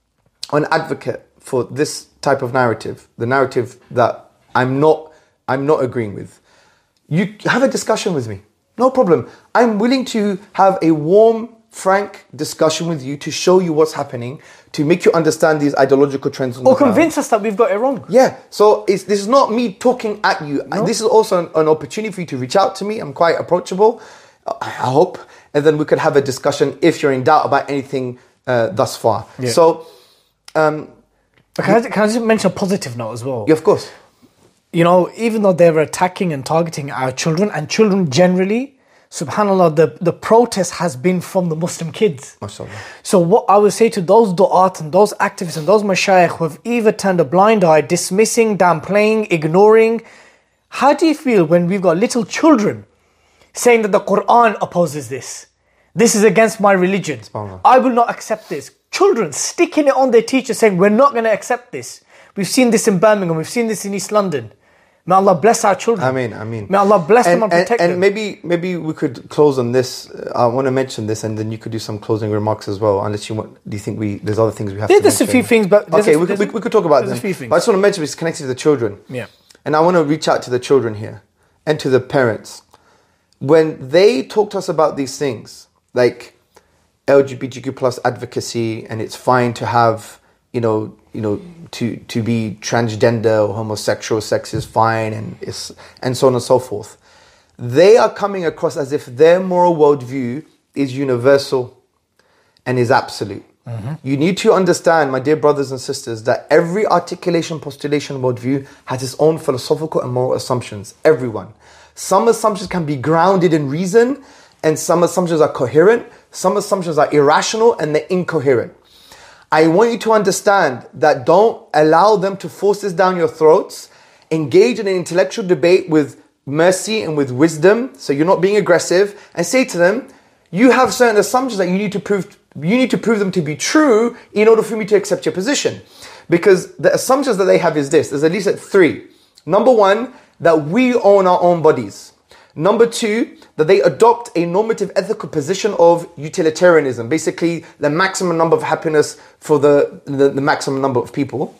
or an advocate for this type of narrative, the narrative that I'm not, I'm not agreeing with, you have a discussion with me. No problem. I'm willing to have a warm, frank discussion with you to show you what's happening, to make you understand these ideological trends. On or the ground. convince us that we've got it wrong. Yeah. So it's, this is not me talking at you. No. This is also an, an opportunity for you to reach out to me. I'm quite approachable, I hope. And then we could have a discussion if you're in doubt about anything uh, thus far. Yeah. So, um, can, I, can I just mention a positive note as well? Yeah, of course. You know, even though they're attacking and targeting our children, and children generally, subhanAllah, the, the protest has been from the Muslim kids. MashaAllah. So what I would say to those du'at and those activists and those mashayikh who have either turned a blind eye, dismissing, downplaying, ignoring, how do you feel when we've got little children saying that the Quran opposes this. This is against my religion. I will not accept this. Children sticking it on their teachers saying, we're not going to accept this. We've seen this in Birmingham. We've seen this in East London. May Allah bless our children. I mean, I mean. May Allah bless and, them and and, protect and them. And maybe, maybe we could close on this. I want to mention this, and then you could do some closing remarks as well. Unless you want, do you think we? There's other things we have There, to there's mention. a few things, but okay, a, we could we, we could talk about them. A few things. But I just want to mention it's connected to the children. Yeah. And I want to reach out to the children here and to the parents. When they talk to us about these things, like L G B T Q plus advocacy, and it's fine to have, you know, you know, to to be transgender or homosexual, sex is fine, and it's, and so on and so forth. They are coming across as if their moral worldview is universal and is absolute. Mm-hmm. You need to understand, my dear brothers and sisters, that every articulation, postulation, worldview has its own philosophical and moral assumptions. Everyone. Some assumptions can be grounded in reason, and some assumptions are coherent. Some assumptions are irrational and they're incoherent. I want you to understand that don't allow them to force this down your throats. Engage in an intellectual debate with mercy and with wisdom, so you're not being aggressive, and say to them, you have certain assumptions that you need to prove you need to prove them to be true in order for me to accept your position. Because the assumptions that they have is this, there's at least three. Number one, that we own our own bodies. Number two, that they adopt a normative ethical position of utilitarianism, basically the maximum number of happiness for the, the, the maximum number of people.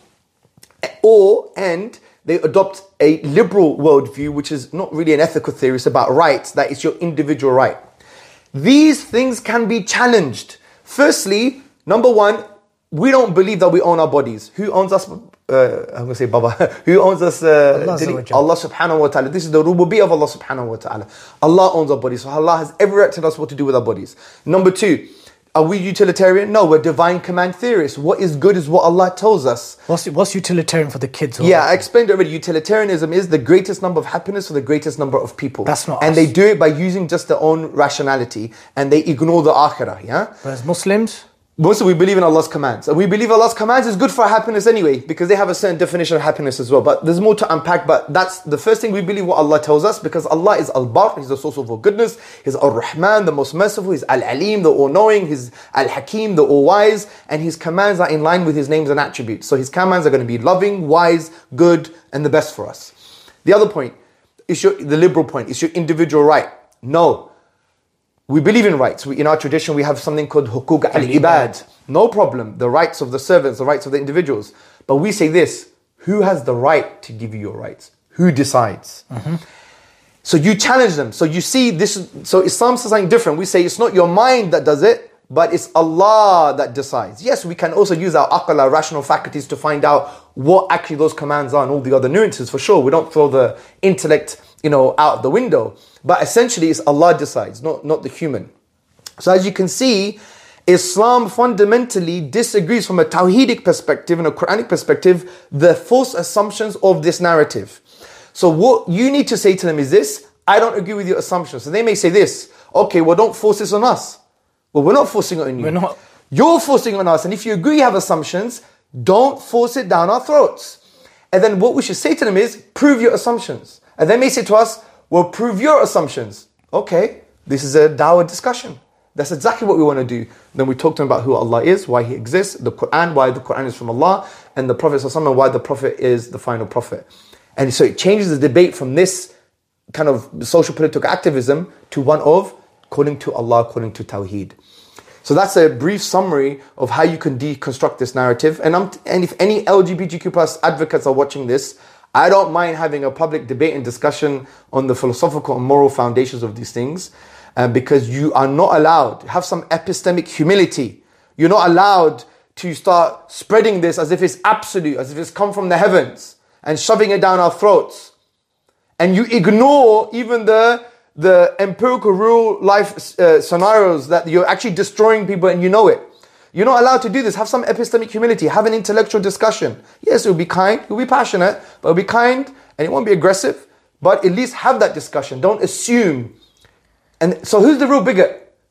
Or, and they adopt a liberal worldview, which is not really an ethical theory, it's about rights, that it's your individual right. These things can be challenged. Firstly, number one, we don't believe that we own our bodies. Who owns us? Uh, I'm going to say Baba. Who owns us? Uh, Allah, Allah subhanahu wa ta'ala. This is the rububiyyah of Allah subhanahu wa ta'ala. Allah owns our bodies. So Allah has every right to tell us what to do with our bodies. Number two, are we utilitarian? No, we're divine command theorists. What is good is what Allah tells us. What's, what's utilitarian for the kids? Yeah, I explained already. Utilitarianism is the greatest number of happiness for the greatest number of people. That's not And us. they do it by using just their own rationality, and they ignore the akhirah, yeah? Whereas Muslims? Mostly we believe in Allah's commands. And we believe Allah's commands is good for our happiness anyway, because they have a certain definition of happiness as well. But there's more to unpack, but that's the first thing we believe what Allah tells us, because Allah is Al-Bar, He's the source of all goodness. He's Ar-Rahman, the most merciful. He's Al-Alim, the all-knowing. He's Al-Hakim, the all-wise. And His commands are in line with His names and attributes. So His commands are going to be loving, wise, good, and the best for us. The other point, is your, the liberal point, is your individual right. No. We believe in rights. We, in our tradition, we have something called hukuk al-ibad. No problem. The rights of the servants, the rights of the individuals. But we say this, who has the right to give you your rights? Who decides? Mm-hmm. So you challenge them. So you see this. So Islam says something different. We say it's not your mind that does it, but it's Allah that decides. Yes, we can also use our aql, our rational faculties, to find out what actually those commands are and all the other nuances, for sure. We don't throw the intellect, you know, out of the window. But essentially, it's Allah decides, not, not the human. So as you can see, Islam fundamentally disagrees from a Tawheedic perspective and a Quranic perspective, the false assumptions of this narrative. So what you need to say to them is this, I don't agree with your assumptions. So they may say this, okay, well, don't force this on us. Well, we're not forcing it on you. We're not. You're forcing it on us. And if you agree you have assumptions, don't force it down our throats. And then what we should say to them is, prove your assumptions. And they may say to us, well, prove your assumptions. Okay, this is a dawah discussion. That's exactly what we want to do. Then we talk to them about who Allah is, why He exists, the Quran, why the Quran is from Allah, and the Prophet ﷺ, why the Prophet is the final Prophet. And so it changes the debate from this kind of social political activism to one of according to Allah, according to Tawheed. So that's a brief summary of how you can deconstruct this narrative. And, I'm, and if any L G B T Q plus advocates are watching this, I don't mind having a public debate and discussion on the philosophical and moral foundations of these things, uh, because you are not allowed to have some epistemic humility. You're not allowed to start spreading this as if it's absolute, as if it's come from the heavens, and shoving it down our throats. And you ignore even the, the empirical real life uh, scenarios that you're actually destroying people and you know it. You're not allowed to do this. Have some epistemic humility. Have an intellectual discussion. Yes, it will be kind. It will be passionate. But it will be kind and it won't be aggressive. But at least have that discussion. Don't assume. And so who's the real bigot?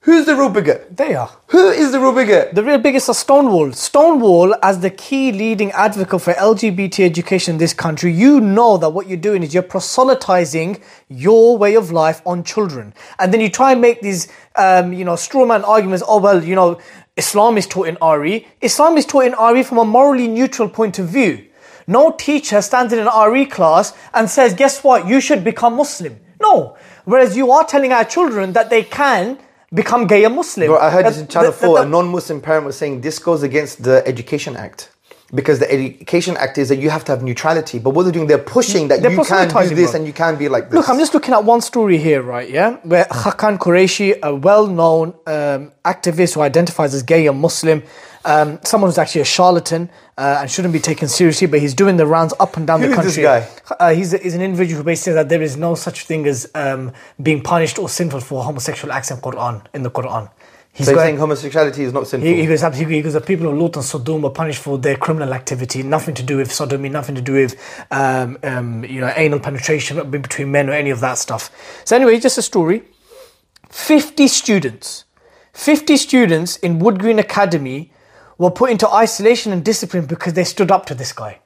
Who's the real bigot? They are. Who is the real bigot? The real biggest are Stonewall. Stonewall, as the key leading advocate for L G B T education in this country, you know that what you're doing is you're proselytizing your way of life on children. And then you try and make these, um, you know, straw man arguments. Oh, well, you know, Islam is taught in R E. Islam is taught in R E from a morally neutral point of view. No teacher stands in an R E class and says, guess what, you should become Muslim. No. Whereas you are telling our children that they can become gay and Muslim. Bro, I heard this in Channel the, the, four, the, a non-Muslim parent was saying this goes against the Education Act. Because the Education Act is that you have to have neutrality. But what they're doing, they're pushing that you can do this, bro, and you can be like this. Look, I'm just looking at one story here, right, yeah? Where Hakan Qureshi, a well-known um, activist who identifies as gay and Muslim, um, someone who's actually a charlatan uh, and shouldn't be taken seriously, but he's doing the rounds up and down Who the is country. this guy? Uh, he's, a, he's an individual who basically says that there is no such thing as um, being punished or sinful for homosexual acts in Quran, in the Quran. He's so going, saying homosexuality is not sinful? He, he goes, he goes, the people of Lut and Sodom were punished for their criminal activity, nothing to do with sodomy, nothing to do with um, um, you know, anal penetration between men or any of that stuff. So anyway, just a story. fifty students, fifty students in Wood Green Academy were put into isolation and discipline because they stood up to this guy.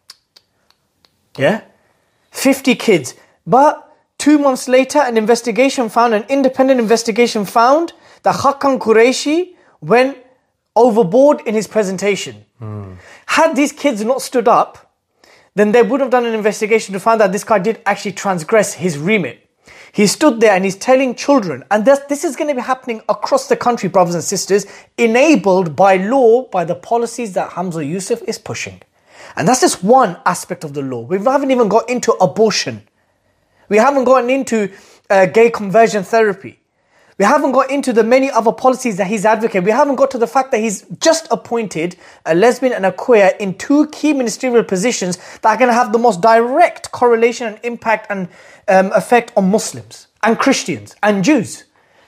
Yeah? fifty kids. But two months later, an investigation found, an independent investigation found that Hakan Qureshi went overboard in his presentation. Mm. Had these kids not stood up, then they would have done an investigation to find that this guy did actually transgress his remit. He stood there and he's telling children, and this, this is going to be happening across the country, brothers and sisters, enabled by law, by the policies that Hamza Yusuf is pushing. And that's just one aspect of the law. We haven't even got into abortion. We haven't gotten into uh, gay conversion therapy. We haven't got into the many other policies that he's advocating. We haven't got to the fact that he's just appointed a lesbian and a queer in two key ministerial positions that are going to have the most direct correlation and impact and um, effect on Muslims and Christians and Jews.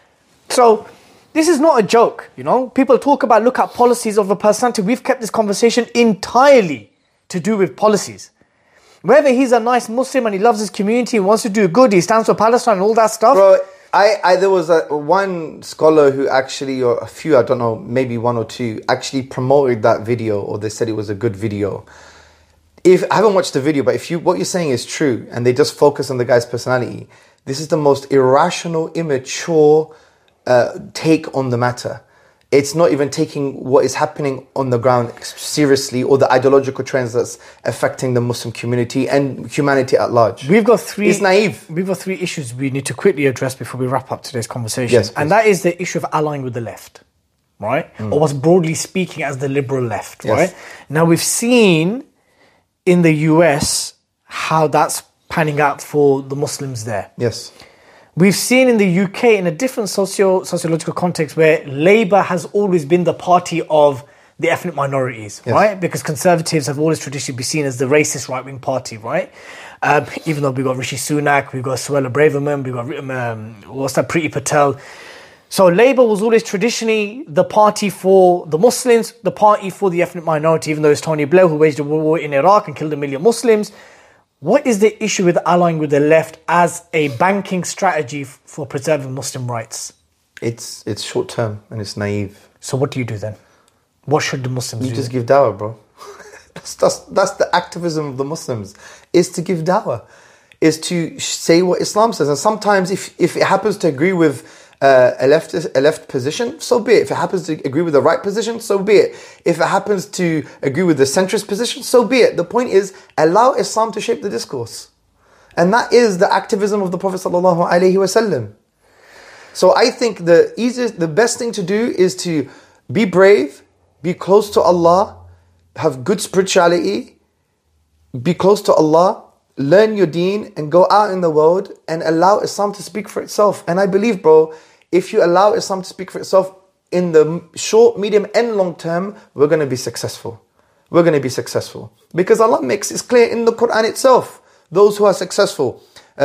So this is not a joke, you know. People talk about, look at policies of a personality. We've kept this conversation entirely to do with policies. Whether he's a nice Muslim and he loves his community, he wants to do good, he stands for Palestine and all that stuff. Bro, I, I there was a one scholar who actually, or a few, I don't know, maybe one or two, actually promoted that video, or they said it was a good video. If I haven't watched the video, but if you what you're saying is true, and they just focus on the guy's personality, this is the most irrational, immature uh, take on the matter. It's not even taking what is happening on the ground seriously, or the ideological trends that's affecting the Muslim community and humanity at large. We've got three. It's naive. We've got three issues we need to quickly address before we wrap up today's conversation. Yes, and that is the issue of allying with the left, right? Mm. Or what's broadly speaking as the liberal left, yes. right? Now we've seen in the U S how that's panning out for the Muslims there. Yes. We've seen in the U K in a different socio sociological context where Labour has always been the party of the ethnic minorities, yes. right? Because Conservatives have always traditionally been seen as the racist right-wing party, right? Um, even though we've got Rishi Sunak, we've got Suella Braverman, we've got, um, what's that, Priti Patel. So Labour was always traditionally the party for the Muslims, the party for the ethnic minority, even though it's Tony Blair who waged a war in Iraq and killed a million Muslims. What is the issue with allying with the left as a banking strategy f- for preserving Muslim rights? It's it's short term and it's naive. So what do you do then? What should the Muslims you do? You just give dawah, bro. that's, that's, that's the activism of the Muslims, is to give dawah, is to say what Islam says. And sometimes if, if it happens to agree with uh, a, left, a left position, so be it. If it happens to agree with the right position, so be it. If it happens to agree with the centrist position, so be it. The point is, allow Islam to shape the discourse. And that is the activism of the Prophet sallallahu alaihi wasallam. So I think the easiest, the best thing to do is to be brave, be close to Allah, have good spirituality, be close to Allah, learn your deen and go out in the world and allow Islam to speak for itself. And I believe, bro, if you allow Islam to speak for itself in the short, medium and long term, we're going to be successful. We're going to be successful. Because Allah makes it clear in the Quran itself, those who are successful.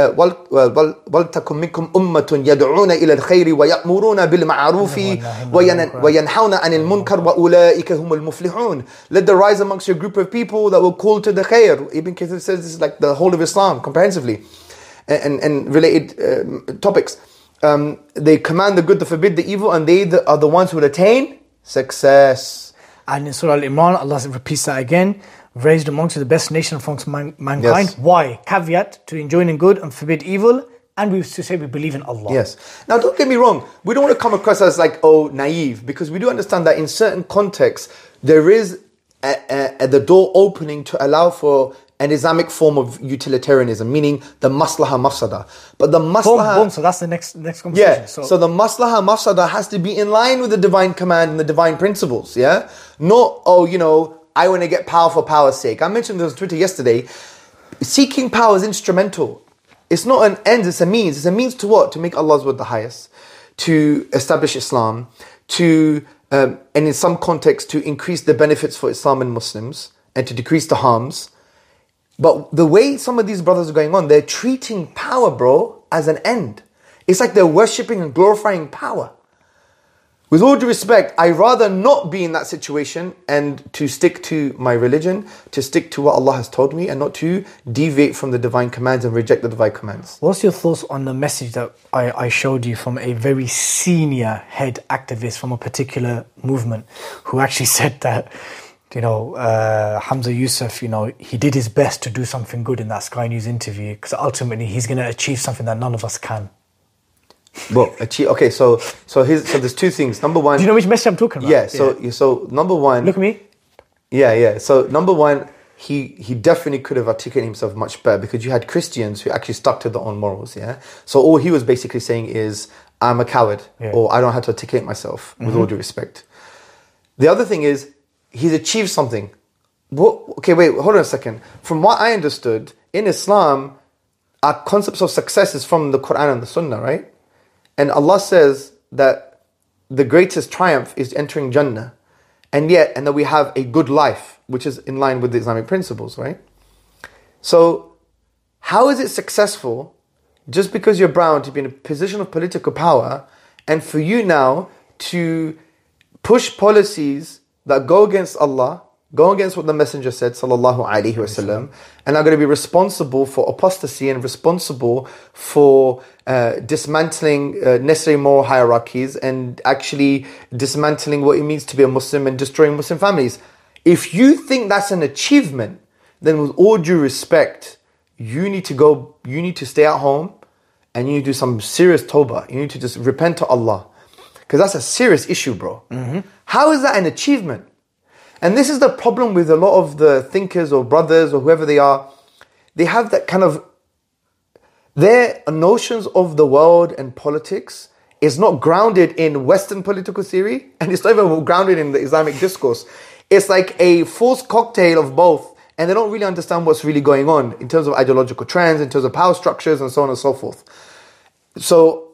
وَلْتَكُمْ مِنْكُمْ أُمَّةٌ يَدْعُونَ إِلَى الْخَيْرِ وَيَأْمُرُونَ بِالْمَعْرُوفِ وَيَنْحَوْنَ عَنِ الْمُنْكَرِ وَأُولَٰئِكَ هُمُ الْمُفْلِحُونَ. Let there rise amongst your group of people that will call to the khair. Ibn Kathir says this is like the whole of Islam comprehensively, and, and related um, topics. um, they command the good, they forbid the evil, and they the, are the ones who will attain success. And in Surah Al-Imran, Allah repeats that again. Raised amongst you the best nation amongst man- mankind. Yes. Why? Caveat, to enjoin good and forbid evil. And we to say we believe in Allah. Yes. Now, don't get me wrong. We don't want to come across as like, oh, naive. Because we do understand that in certain contexts, there is a, a, a, the door opening to allow for an Islamic form of utilitarianism, meaning the maslaha mafsada. But the maslaha... Boom, boom. So that's the next next conversation. Yeah, so, so the maslaha mafsada has to be in line with the divine command and the divine principles, yeah? Not, oh, you know, I want to get power for power's sake. I mentioned this on Twitter yesterday. Seeking power is instrumental. It's not an end, it's a means. It's a means to what? To make Allah's word the highest. To establish Islam. To, um, and in some context, to increase the benefits for Islam and Muslims. And to decrease the harms. But the way some of these brothers are going on, they're treating power, bro, as an end. It's like they're worshipping and glorifying power. With all due respect, I'd rather not be in that situation and to stick to my religion, to stick to what Allah has told me, and not to deviate from the divine commands and reject the divine commands. What's your thoughts on the message that I, I showed you from a very senior head activist from a particular movement who actually said that, you know, uh, Hamza Yusuf, you know, he did his best to do something good in that Sky News interview because ultimately he's going to achieve something that none of us can. Well, achieve, okay, so so his, so there's two things. Number one... Do you know which message I'm talking about? Yeah, so yeah. so number one... Look at me. Yeah, yeah. So number one, he he definitely could have articulated himself much better because you had Christians who actually stuck to their own morals, yeah? So all he was basically saying is, I'm a coward, yeah. or I don't have to articulate myself, with mm-hmm. all due respect. The other thing is, he's achieved something. What? Okay, wait, hold on a second. From what I understood, in Islam, our concepts of success is from the Quran and the Sunnah, right? And Allah says that the greatest triumph is entering Jannah. And yet, and that we have a good life, which is in line with the Islamic principles, right? So, how is it successful just because you're brown to be in a position of political power and for you now to push policies that go against Allah, go against what the Messenger said, sallallahu alaihi wasallam, and are going to be responsible for apostasy and responsible for uh, dismantling uh, necessary moral hierarchies and actually dismantling what it means to be a Muslim and destroying Muslim families. If you think that's an achievement, then with all due respect, you need to go, you need to stay at home and you need to do some serious tawbah. You need to just repent to Allah. Because that's a serious issue, bro. Mm-hmm. How is that an achievement? And this is the problem with a lot of the thinkers or brothers or whoever they are. They have that kind of, their notions of the world and politics is not grounded in Western political theory, and it's not even grounded in the Islamic discourse. It's like a forced cocktail of both, and they don't really understand what's really going on in terms of ideological trends, in terms of power structures, and so on and so forth. So,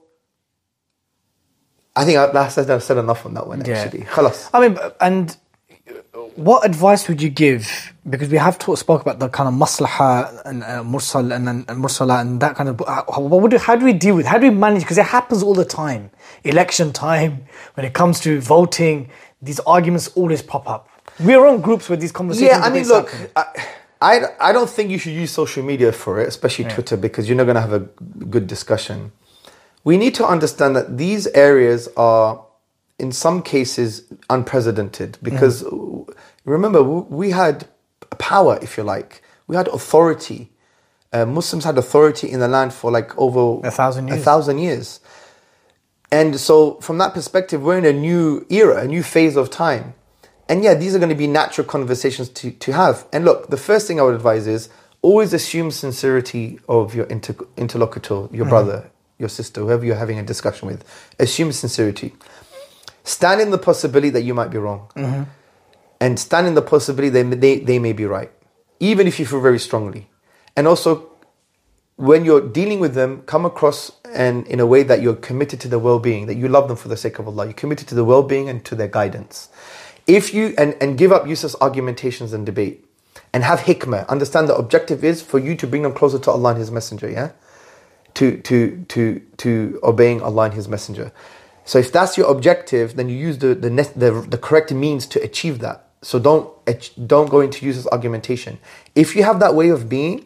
I think I've said enough on that one, actually. Yeah. Khalas. I mean, and what advice would you give? Because we have talked, spoke about the kind of maslaha and uh, mursal and, and, and mursala and that kind of... How, what would, how do we deal with How do we manage? Because it happens all the time. Election time, when it comes to voting, these arguments always pop up. We're on groups with these conversations. Yeah, I mean, look, I, I, I don't think you should use social media for it, especially yeah. Twitter, because you're not going to have a good discussion. We need to understand that these areas are, in some cases, unprecedented. Because, mm. remember, we had power, if you like. We had authority. Uh, Muslims had authority in the land for like over a thousand years. A thousand years. And so, from that perspective, we're in a new era, a new phase of time. And yeah, these are going to be natural conversations to, to have. And look, the first thing I would advise is always assume sincerity of your inter- interlocutor, your mm. brother, your sister, whoever you're having a discussion with. Assume sincerity. Stand in the possibility that you might be wrong. Mm-hmm. And stand in the possibility that they, they may be right. Even if you feel very strongly. And also, when you're dealing with them, come across and in a way that you're committed to their well-being, that you love them for the sake of Allah. You're committed to the well-being and to their guidance. If you and, and give up useless argumentations and debate. And have hikmah. Understand the objective is for you to bring them closer to Allah and His Messenger, yeah? To, to, to, to obeying Allah and His Messenger. So if that's your objective, then you use the the, the, the correct means to achieve that. So don't don't go into useless argumentation. If you have that way of being,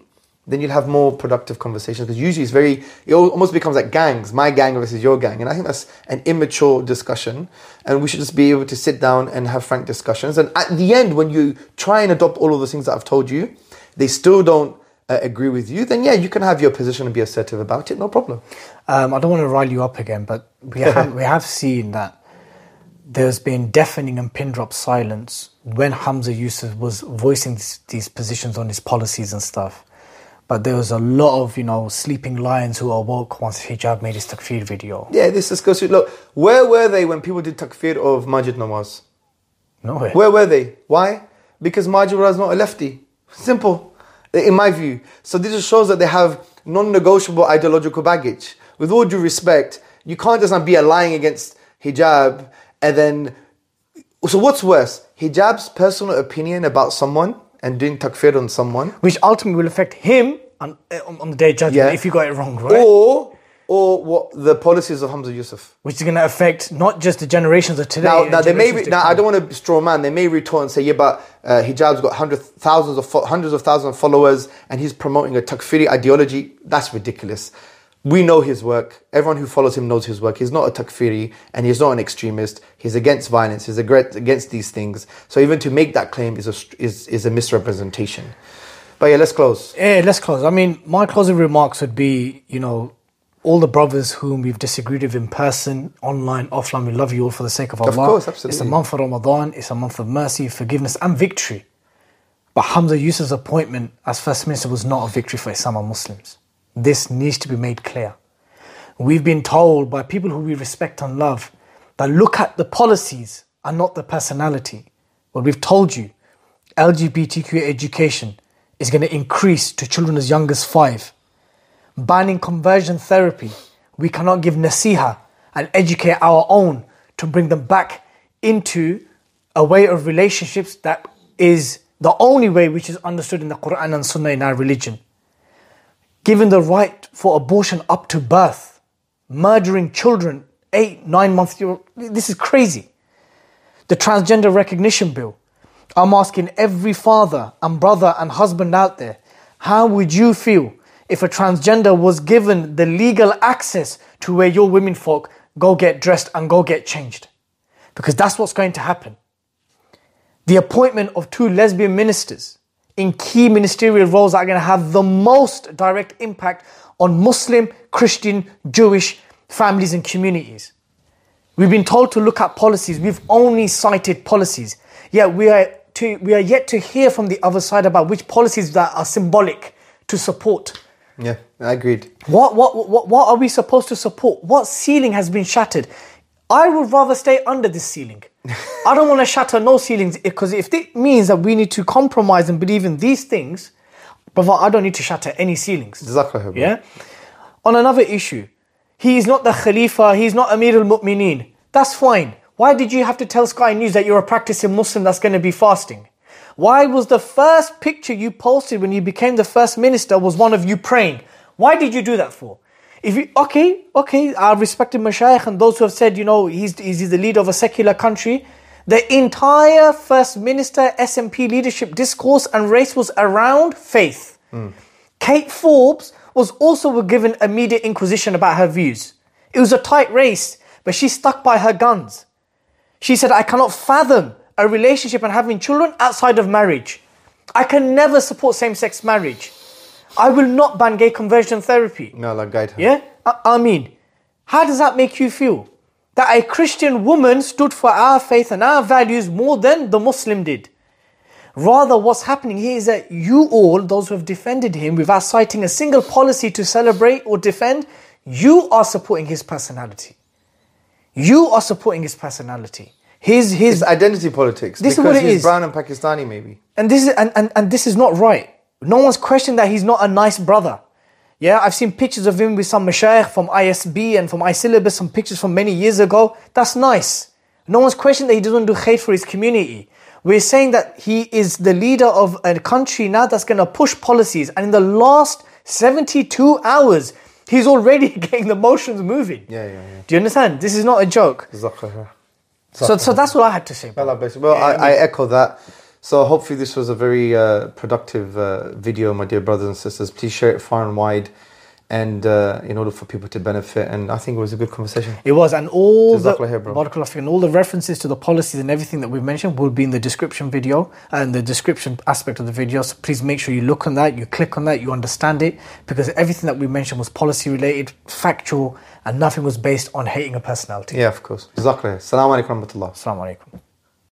then you'll have more productive conversations. Because usually it's very, it almost becomes like gangs, my gang versus your gang. And I think that's an immature discussion. And we should just be able to sit down and have frank discussions. And at the end, when you try and adopt all of the things that I've told you, they still don't uh, agree with you, then yeah, you can have your position and be assertive about it, no problem. Um, I don't want to rile you up again, but we have, we have seen that there's been deafening and pin drop silence when Hamza Yusuf was voicing these, these positions on his policies and stuff. But there was a lot of, you know, sleeping lions who awoke once Hijab made his takfir video. Yeah, this is goes to, look, where were they when people did takfir of Majid Nawaz? Nowhere. Where were they? Why? Because Majid was not a lefty. Simple, in my view. So this just shows that they have non-negotiable ideological baggage. With all due respect, you can't just be lying against hijab and then... So what's worse? Hijab's personal opinion about someone and doing takfir on someone. Which ultimately will affect him on, on the day of judgment, yeah, if you got it wrong, right? Or, or what the policies of Hamza Yusuf. Which is going to affect not just the generations of today. Now, now they may. Re- now, I don't want to straw man. They may retort and say, "Yeah, but uh, hijab's got hundreds, thousands of fo- hundreds of thousands of followers, and he's promoting a takfiri ideology." That's ridiculous. We know his work. Everyone who follows him knows his work. He's not a takfiri, and he's not an extremist. He's against violence. He's against these things. So even to make that claim is a is is a misrepresentation. But yeah, let's close. Yeah, let's close. I mean, my closing remarks would be, you know, all the brothers whom we've disagreed with in person, online, offline, we love you all for the sake of Allah. Of course, absolutely. It's a month of Ramadan. It's a month of mercy, forgiveness, and victory. But Hamza Yusuf's appointment as First Minister was not a victory for Islam and Muslims. This needs to be made clear. We've been told by people who we respect and love that look at the policies and not the personality. Well, we've told you L G B T Q education is going to increase to children as young as five. Banning conversion therapy. We cannot give nasiha and educate our own to bring them back into a way of relationships that is the only way which is understood in the Quran and Sunnah in our religion. Giving the right for abortion up to birth. Murdering children, eight, nine months old. This is crazy. The transgender recognition bill. I'm asking every father and brother and husband out there, how would you feel if a transgender was given the legal access to where your women folk go get dressed and go get changed? Because that's what's going to happen. The appointment of two lesbian ministers in key ministerial roles that are going to have the most direct impact on Muslim, Christian, Jewish families and communities. We've been told to look at policies. We've only cited policies. Yet we are to, we are yet to hear from the other side about which policies that are symbolic to support. Yeah, I agreed. What, what, what, what are we supposed to support? What ceiling has been shattered? I would rather stay under this ceiling. I don't want to shatter no ceilings, because if it means that we need to compromise and believe in these things, brother, I don't need to shatter any ceilings. Exactly. Yeah? On another issue, he is not the Khalifa, he is not Amir al-Mu'mineen. That's fine. Why did you have to tell Sky News that you're a practicing Muslim that's going to be fasting? Why was the first picture you posted when you became the first minister was one of you praying? Why did you do that for? If you, okay, okay, I respected Mashayikh and those who have said, you know, he's, he's the leader of a secular country. The entire First Minister S N P leadership discourse and race was around faith. Mm. Kate Forbes was also given a media inquisition about her views. It was a tight race, but she stuck by her guns. She said, I cannot fathom a relationship and having children outside of marriage. I can never support same-sex marriage. I will not ban gay conversion therapy. No, like guide her. Yeah? I, I mean, how does that make you feel? That a Christian woman stood for our faith and our values more than the Muslim did. Rather, what's happening here is that you all, those who have defended him without citing a single policy to celebrate or defend, you are supporting his personality. You are supporting his personality. His his it's identity politics. This because is what it he's is. brown and Pakistani, maybe. And this is and, and, and this is not right. No one's questioned that he's not a nice brother. Yeah, I've seen pictures of him with some mashayikh from I S B and from iSyllabus, some pictures from many years ago. That's nice. No one's questioned that he doesn't do khair for his community. We're saying that he is the leader of a country now that's going to push policies. And in the last seventy-two hours, he's already getting the motions moving. Yeah, yeah, yeah. Do you understand? This is not a joke. So, so that's what I had to say. Well, well yeah, I, I echo that. So hopefully this was a very uh, productive uh, video, my dear brothers and sisters. Please share it far and wide, and uh, in order for people to benefit. And I think it was a good conversation. It was, and all the Jazakallah khair, bro. Barakallah feek, and all the references to the policies and everything that we've mentioned will be in the description video and the description aspect of the video. So please make sure you look on that, you click on that, you understand it, because everything that we mentioned was policy related, factual, and nothing was based on hating a personality. Yeah, of course. Jazakallah khair. Assalamu alaikum wa rahmatullah. Assalamu alaikum.